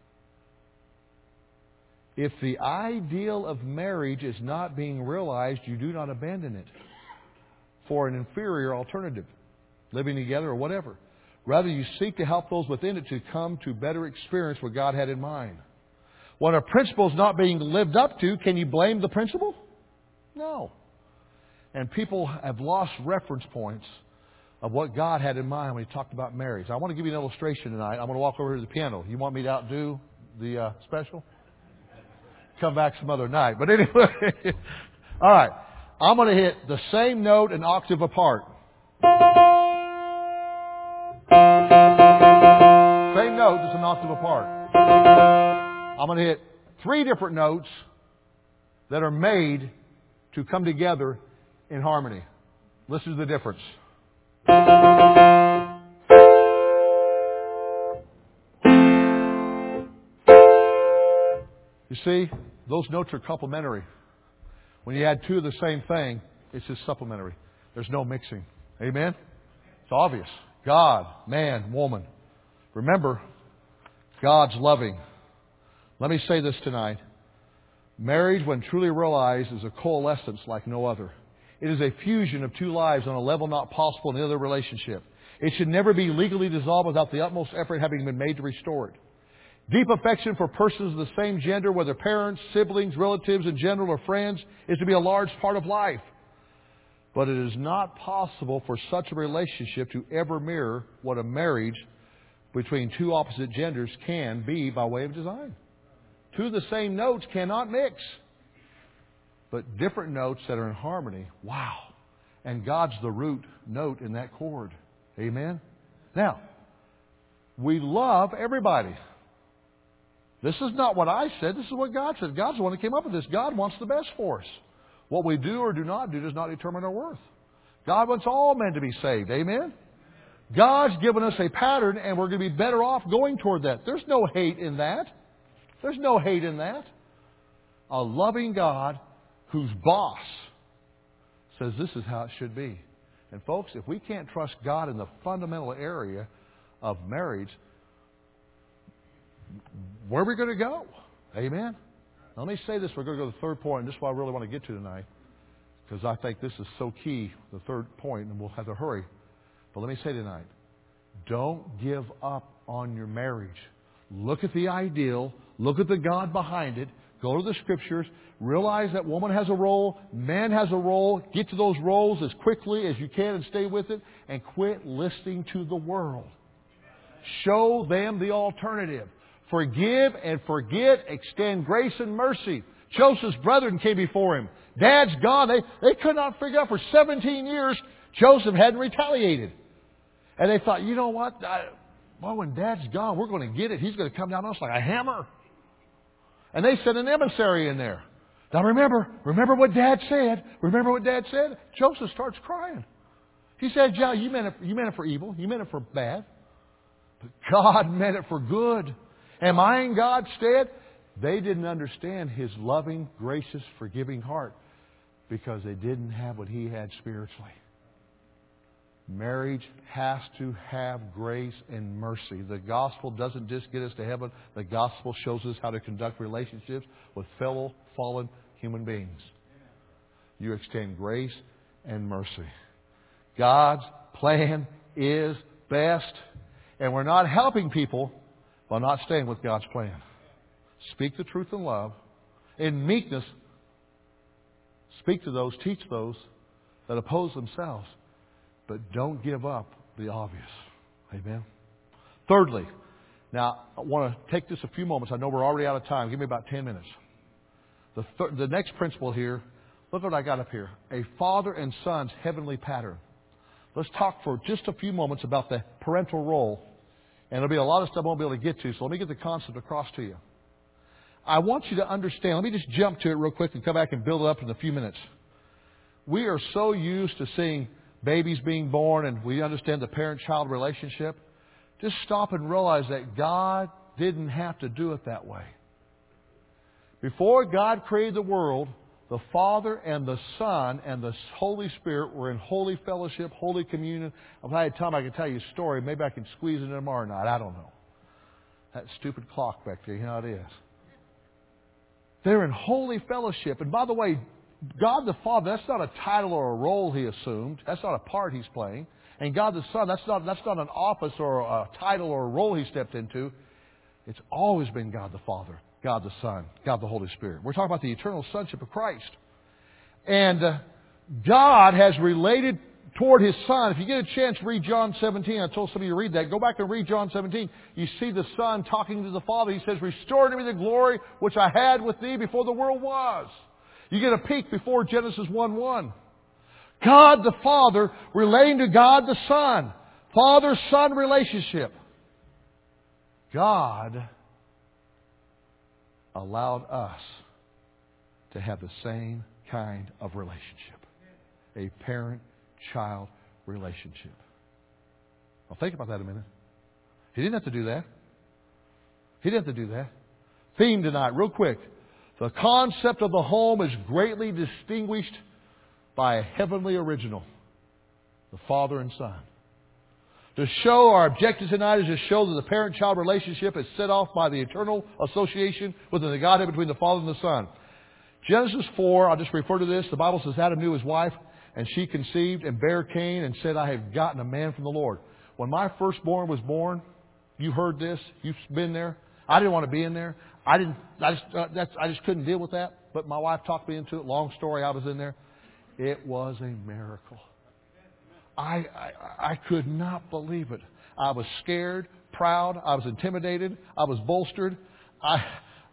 If the ideal of marriage is not being realized, you do not abandon it for an inferior alternative, living together or whatever. Rather, you seek to help those within it to come to better experience what God had in mind. When a principle is not being lived up to, can you blame the principle? No. And people have lost reference points of what God had in mind when He talked about marriage. I want to give you an illustration tonight. I'm going to walk over to the piano. You want me to outdo the special? Come back some other night. But anyway, all right. I'm going to hit the same note an octave apart. Same note, just an octave apart. I'm going to hit 3 different notes that are made to come together in harmony. Listen to the difference. You see, those notes are complementary. When you add two of the same thing, it's just supplementary. There's no mixing. Amen? It's obvious. God, man, woman. Remember, God's loving. Let me say this tonight. Marriage, when truly realized, is a coalescence like no other. It is a fusion of two lives on a level not possible in any other relationship. It should never be legally dissolved without the utmost effort having been made to restore it. Deep affection for persons of the same gender, whether parents, siblings, relatives in general, or friends, is to be a large part of life. But it is not possible for such a relationship to ever mirror what a marriage between two opposite genders can be by way of design. Two of the same notes cannot mix. But different notes that are in harmony. Wow. And God's the root note in that chord. Amen? Now, we love everybody. This is not what I said. This is what God said. God's the one that came up with this. God wants the best for us. What we do or do not do does not determine our worth. God wants all men to be saved. Amen? God's given us a pattern, and we're going to be better off going toward that. There's no hate in that. There's no hate in that. A loving God whose boss says this is how it should be. And folks, if we can't trust God in the fundamental area of marriage, where are we going to go? Amen? Now, let me say this. We're going to go to the third point, and this is what I really want to get to tonight, because I think this is so key, the third point, and we'll have to hurry. But let me say tonight, don't give up on your marriage. Look at the ideal. Look at the God behind it. Go to the Scriptures. Realize that woman has a role, man has a role. Get to those roles as quickly as you can and stay with it. And quit listening to the world. Show them the alternative. Forgive and forget. Extend grace and mercy. Joseph's brethren came before him. Dad's gone. They could not figure out for 17 years Joseph hadn't retaliated. And they thought, you know what? When Dad's gone, we're going to get it. He's going to come down on us like a hammer. And they sent an emissary in there. Now remember what Dad said. Remember what Dad said? Joseph starts crying. He said, yeah, you meant it for evil. You meant it for bad. But God meant it for good. Am I in God's stead? They didn't understand His loving, gracious, forgiving heart because they didn't have what He had spiritually. Marriage has to have grace and mercy. The gospel doesn't just get us to heaven. The gospel shows us how to conduct relationships with fellow fallen human beings. You extend grace and mercy. God's plan is best. And we're not helping people while not staying with God's plan. Speak the truth in love. In meekness, speak to those, teach those that oppose themselves. But don't give up the obvious. Amen? Thirdly, now I want to take just a few moments. I know we're already out of time. Give me about 10 minutes. The next principle here, look what I got up here. A father and son's heavenly pattern. Let's talk for just a few moments about the parental role. And there'll be a lot of stuff I won't be able to get to, so let me get the concept across to you. I want you to understand, let me just jump to it real quick and come back and build it up in a few minutes. We are so used to seeing babies being born and we understand the parent-child relationship. Just stop and realize that God didn't have to do it that way. Before God created the world, the Father and the Son and the Holy Spirit were in holy fellowship, holy communion. If I had time, I could tell you a story. Maybe I can squeeze it in tomorrow night. I don't know. That stupid clock back there, you know how it is. They're in holy fellowship. And by the way, God the Father, that's not a title or a role He assumed. That's not a part He's playing. And God the Son, that's not an office or a title or a role He stepped into. It's always been God the Father, God the Son, God the Holy Spirit. We're talking about the eternal sonship of Christ. And God has related toward His Son. If you get a chance, read John 17. I told some of you to read that. Go back and read John 17. You see the Son talking to the Father. He says, "Restore to me the glory which I had with Thee before the world was." You get a peek before Genesis 1:1. God the Father relating to God the Son. Father-Son relationship. God allowed us to have the same kind of relationship. A parent-child relationship. Well, think about that a minute. He didn't have to do that. He didn't have to do that. Theme tonight, real quick. The concept of the home is greatly distinguished by a heavenly original. The Father and Son. To show, our objective tonight is to show that the parent-child relationship is set off by the eternal association within the Godhead between the Father and the Son. Genesis 4, I'll just refer to this. The Bible says Adam knew his wife, and she conceived and bare Cain and said, "I have gotten a man from the Lord." When my firstborn was born, you heard this, you've been there. I didn't want to be in there. I just couldn't deal with that. But my wife talked me into it. Long story, I was in there. It was a miracle. I could not believe it. I was scared, proud. I was intimidated. I was bolstered. I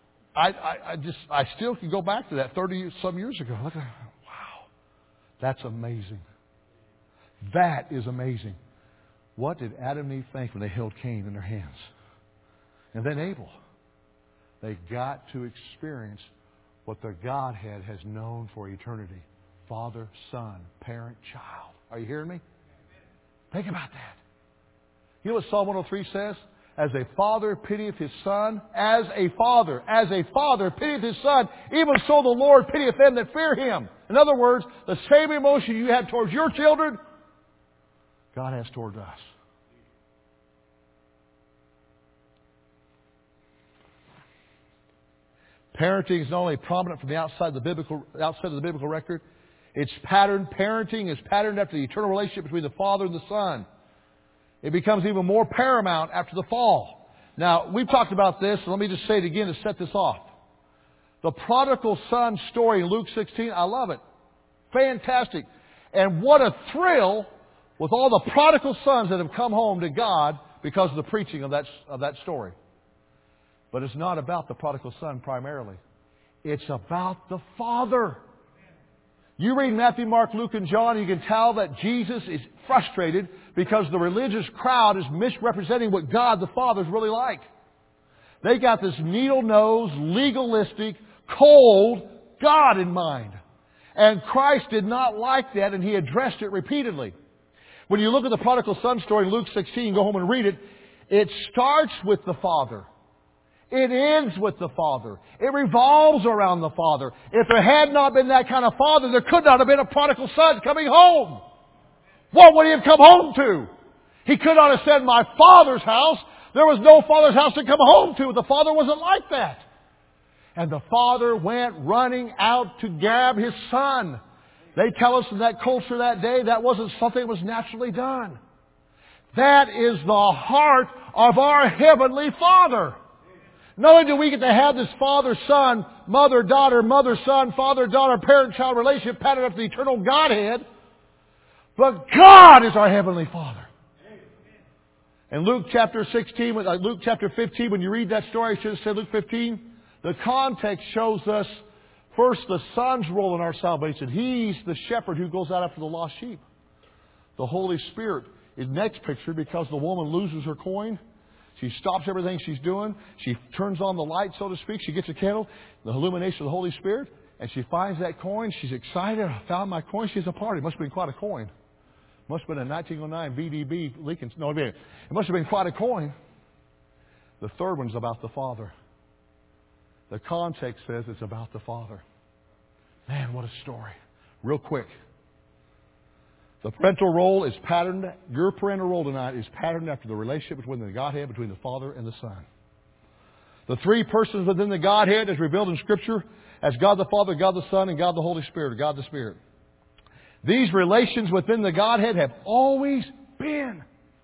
still can go back to that 30-some years ago. Look at, wow, that's amazing. That is amazing. What did Adam and Eve think when they held Cain in their hands? And then Abel. They got to experience what the Godhead has known for eternity. Father, Son, parent, child. Are you hearing me? Think about that. You know what Psalm 103 says? As a father pitieth his son, as a father pitieth his son, even so the Lord pitieth them that fear Him. In other words, the same emotion you have towards your children, God has towards us. Parenting is not only prominent from the outside of the biblical record. It's patterned. Parenting is patterned after the eternal relationship between the Father and the Son. It becomes even more paramount after the fall. Now, we've talked about this, and let me just say it again to set this off. The prodigal son story in Luke 16, I love it. Fantastic. And what a thrill with all the prodigal sons that have come home to God because of the preaching of that story. But it's not about the prodigal son primarily. It's about the Father. You read Matthew, Mark, Luke, and John, and you can tell that Jesus is frustrated because the religious crowd is misrepresenting what God the Father is really like. They got this needle-nosed, legalistic, cold God in mind. And Christ did not like that, and He addressed it repeatedly. When you look at the prodigal son story in Luke 16, go home and read it, it starts with the Father. It ends with the Father. It revolves around the Father. If there had not been that kind of Father, there could not have been a prodigal son coming home. What would he have come home to? He could not have said, "My Father's house." There was no Father's house to come home to. The Father wasn't like that. And the Father went running out to grab His Son. They tell us in that culture that day, that wasn't something that was naturally done. That is the heart of our Heavenly Father. Not only do we get to have this father-son, mother-daughter, mother-son, father-daughter, parent-child relationship patterned after the eternal Godhead, but God is our Heavenly Father. In Luke chapter 15, when you read that story, I should have said Luke 15, the context shows us first the Son's role in our salvation. He's the shepherd who goes out after the lost sheep. The Holy Spirit is next picture because the woman loses her coin. She stops everything she's doing. She turns on the light, so to speak. She gets a candle, the illumination of the Holy Spirit, and she finds that coin. She's excited. I found my coin. She has a party. It must have been quite a coin. Must have been a 1909 VDB Lincoln. No, it must have been quite a coin. The third one's about the Father. The context says it's about the Father. Man, what a story. Real quick. The parental role is patterned, your parental role tonight is patterned after the relationship between the Godhead, between the Father and the Son. The three persons within the Godhead, as revealed in Scripture, as God the Father, God the Son, and God the Holy Spirit, or God the Spirit. These relations within the Godhead have always been.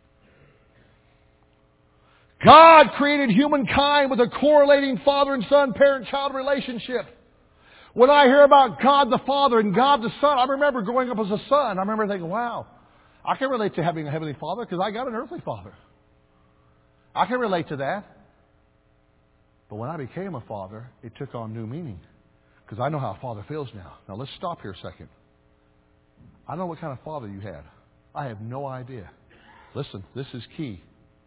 God created humankind with a correlating father and son, parent-child relationship. When I hear about God the Father and God the Son, I remember growing up as a son. I remember thinking, wow, I can relate to having a heavenly father because I got an earthly father. I can relate to that. But when I became a father, it took on new meaning because I know how a father feels now. Now let's stop here a second. I know what kind of father you had. I have no idea. Listen, this is key.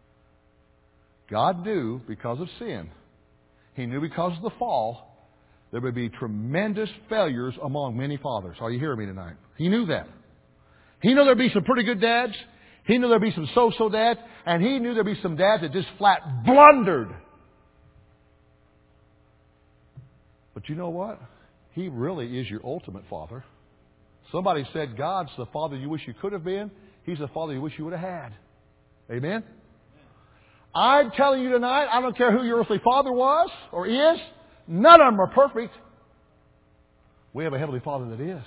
God knew because of sin, He knew because of the fall, there would be tremendous failures among many fathers. Are you hearing me tonight? He knew that. He knew there'd be some pretty good dads. He knew there'd be some so-so dads. And He knew there'd be some dads that just flat blundered. But you know what? He really is your ultimate father. Somebody said God's the father you wish you could have been. He's the father you wish you would have had. Amen? I'm telling you tonight, I don't care who your earthly father was or is. None of them are perfect. We have a Heavenly Father that is.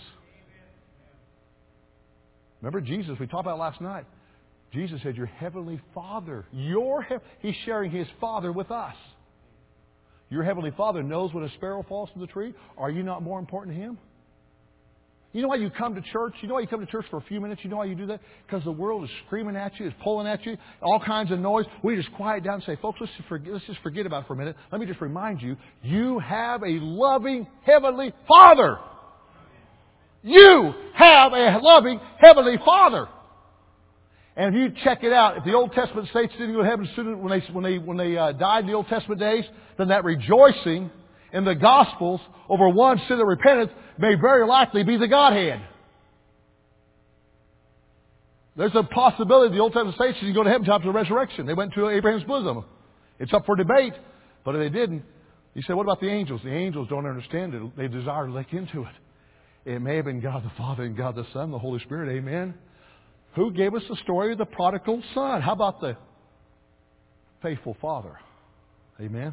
Remember Jesus, we talked about last night. Jesus said, your Heavenly Father, He's sharing His Father with us. Your Heavenly Father knows when a sparrow falls from the tree. Are you not more important to Him? You know why you come to church? You know why you come to church for a few minutes? You know why you do that? Because the world is screaming at you, is pulling at you, all kinds of noise. We just quiet down and say, folks, let's just forget about it for a minute. Let me just remind you, you have a loving Heavenly Father. You have a loving Heavenly Father. And if you check it out, if the Old Testament saints didn't go to heaven soon when they died in the Old Testament days, then that rejoicing in the Gospels over one sinner repentance may very likely be the Godhead. There's a possibility the Old Testament saints didn't go to heaven until after the resurrection. They went to Abraham's bosom. It's up for debate, but if they didn't, you say, what about the angels? The angels don't understand it. They desire to look into it. It may have been God the Father and God the Son, the Holy Spirit. Amen. Who gave us the story of the prodigal son? How about the faithful father? Amen.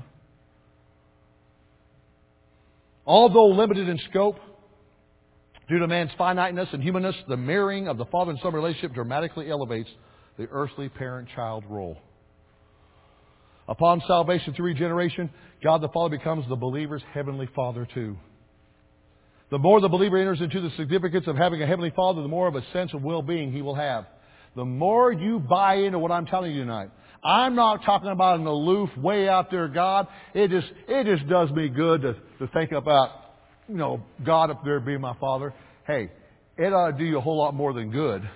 Although limited in scope, due to man's finiteness and humanness, the mirroring of the father and son relationship dramatically elevates the earthly parent-child role. Upon salvation through regeneration, God the Father becomes the believer's heavenly Father too. The more the believer enters into the significance of having a heavenly Father, the more of a sense of well-being he will have. The more you buy into what I'm telling you tonight. I'm not talking about an aloof, way out there God. It just does me good to think about, God up there being my Father. Hey, it ought to do you a whole lot more than good.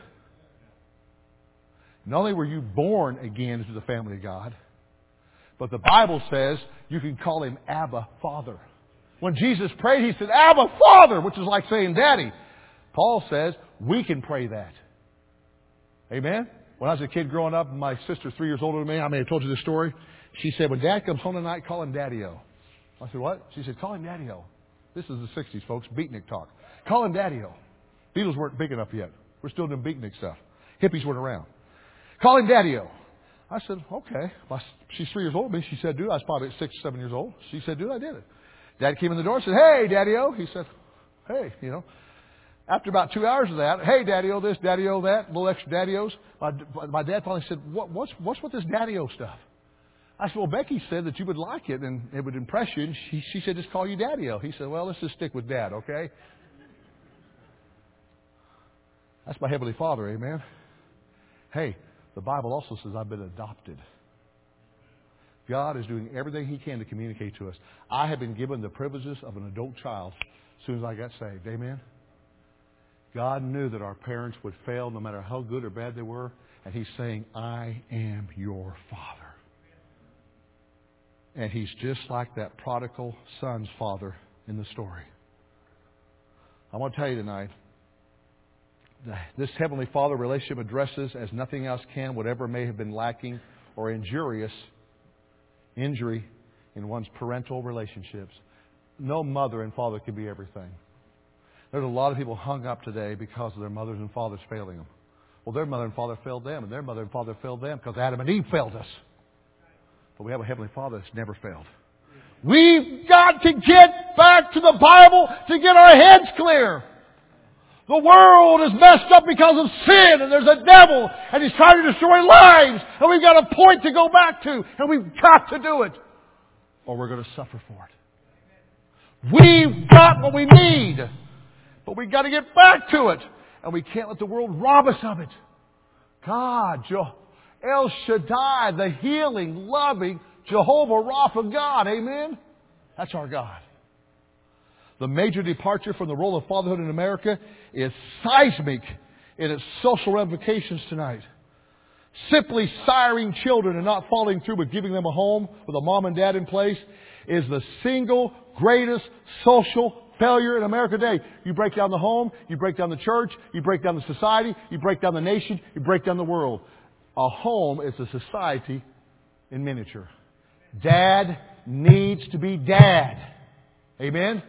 Not only were you born again into the family of God, but the Bible says you can call Him Abba, Father. When Jesus prayed, He said, Abba, Father, which is like saying Daddy. Paul says we can pray that. Amen? When I was a kid growing up, my sister's 3 years older than me. I may have told you this story. She said, when Dad comes home tonight, call him Daddy-O. I said, what? She said, call him Daddy-O. This is the 60s, folks. Beatnik talk. Call him Daddy-O. Beatles weren't big enough yet. We're still doing beatnik stuff. Hippies weren't around. Call him Daddy-O. I said, okay. She's 3 years older than me. She said, dude, I was probably 6 or 7 years old. She said, dude, I did it. Dad came in the door and said, hey, Daddy-O. He said, hey, After about 2 hours of that, hey, Daddy-o this, Daddy-o that, little extra Daddy-os. My dad finally said, what's with this Daddy-o stuff? I said, well, Becky said that you would like it and it would impress you. And she said, just call you Daddy-o. He said, well, let's just stick with Dad, okay? That's my Heavenly Father, amen? Hey, the Bible also says I've been adopted. God is doing everything He can to communicate to us. I have been given the privileges of an adult child as soon as I got saved, amen? God knew that our parents would fail no matter how good or bad they were, and He's saying, I am your Father. And He's just like that prodigal son's father in the story. I want to tell you tonight, this Heavenly Father relationship addresses as nothing else can whatever may have been lacking or injury in one's parental relationships. No mother and father can be everything. There's a lot of people hung up today because of their mothers and fathers failing them. Well, their mother and father failed them, and their mother and father failed them because Adam and Eve failed us. But we have a Heavenly Father that's never failed. We've got to get back to the Bible to get our heads clear. The world is messed up because of sin, and there's a devil, and he's trying to destroy lives, and we've got a point to go back to, and we've got to do it, or we're going to suffer for it. We've got what we need, but we've got to get back to it, and we can't let the world rob us of it. God, El Shaddai, the healing, loving Jehovah Rapha God, amen? That's our God. The major departure from the role of fatherhood in America is seismic in its social ramifications tonight. Simply siring children and not following through with giving them a home with a mom and dad in place is the single greatest social failure in America today. You break down the home, you break down the church, you break down the society, you break down the nation, you break down the world. A home is a society in miniature. Dad needs to be dad. Amen?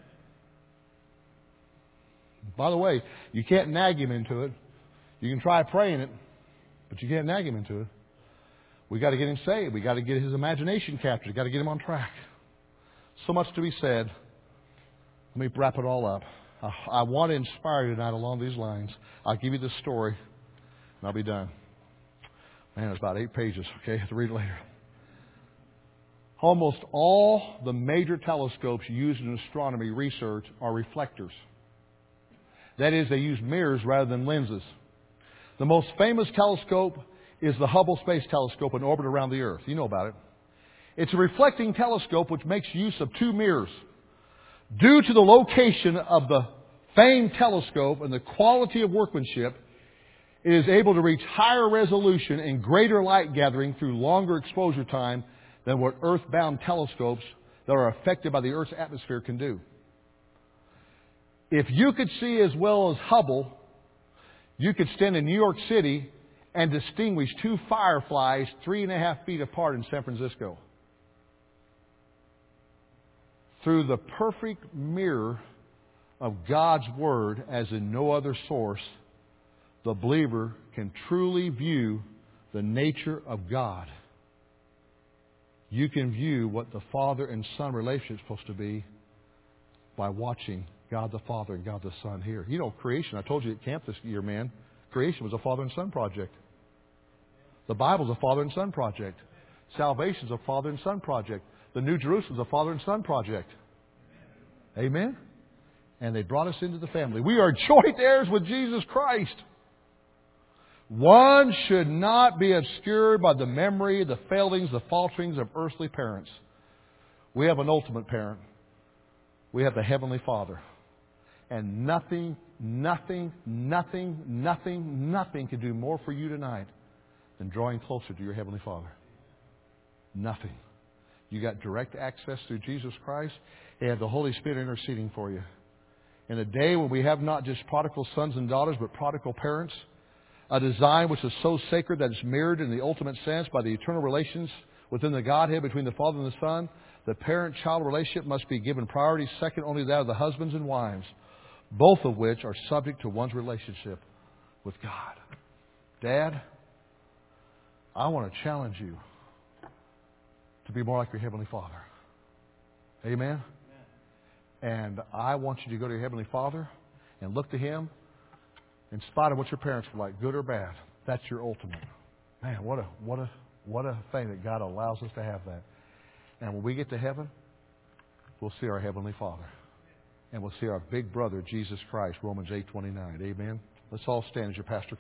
By the way, you can't nag him into it. You can try praying it, but you can't nag him into it. We got to get him saved. We got to get his imagination captured. Got to get him on track. So much to be said. Let me wrap it all up. I want to inspire you tonight along these lines. I'll give you the story, and I'll be done. Man, it's about 8 pages. Okay, I have to read it later. Almost all the major telescopes used in astronomy research are reflectors. That is, they use mirrors rather than lenses. The most famous telescope is the Hubble Space Telescope in orbit around the Earth. You know about it. It's a reflecting telescope which makes use of 2 mirrors. Due to the location of the famed telescope and the quality of workmanship, it is able to reach higher resolution and greater light gathering through longer exposure time than what earthbound telescopes that are affected by the Earth's atmosphere can do. If you could see as well as Hubble, you could stand in New York City and distinguish 2 fireflies 3.5 feet apart in San Francisco. Through the perfect mirror of God's Word, as in no other source, the believer can truly view the nature of God. You can view what the Father and Son relationship is supposed to be by watching God the Father and God the Son here. You know, creation, I told you at camp this year, man, creation was a Father and Son project. The Bible's a Father and Son project. Salvation's a Father and Son project. The New Jerusalem's a Father and Son project. Amen? And they brought us into the family. We are joint heirs with Jesus Christ. One should not be obscured by the memory, the failings, the falterings of earthly parents. We have an ultimate parent. We have the Heavenly Father. And nothing can do more for you tonight than drawing closer to your Heavenly Father. Nothing. You got direct access through Jesus Christ. You have the Holy Spirit interceding for you. In a day when we have not just prodigal sons and daughters, but prodigal parents, a design which is so sacred that it's mirrored in the ultimate sense by the eternal relations within the Godhead between the Father and the Son, the parent-child relationship must be given priority second only to that of the husbands and wives, both of which are subject to one's relationship with God. Dad, I want to challenge you to be more like your Heavenly Father. Amen? And I want you to go to your Heavenly Father and look to Him, in spite of what your parents were like, good or bad. That's your ultimate. Man, what a thing that God allows us to have that. And when we get to heaven, we'll see our Heavenly Father. And we'll see our big brother, Jesus Christ, Romans 8:29. Amen. Let's all stand as your pastor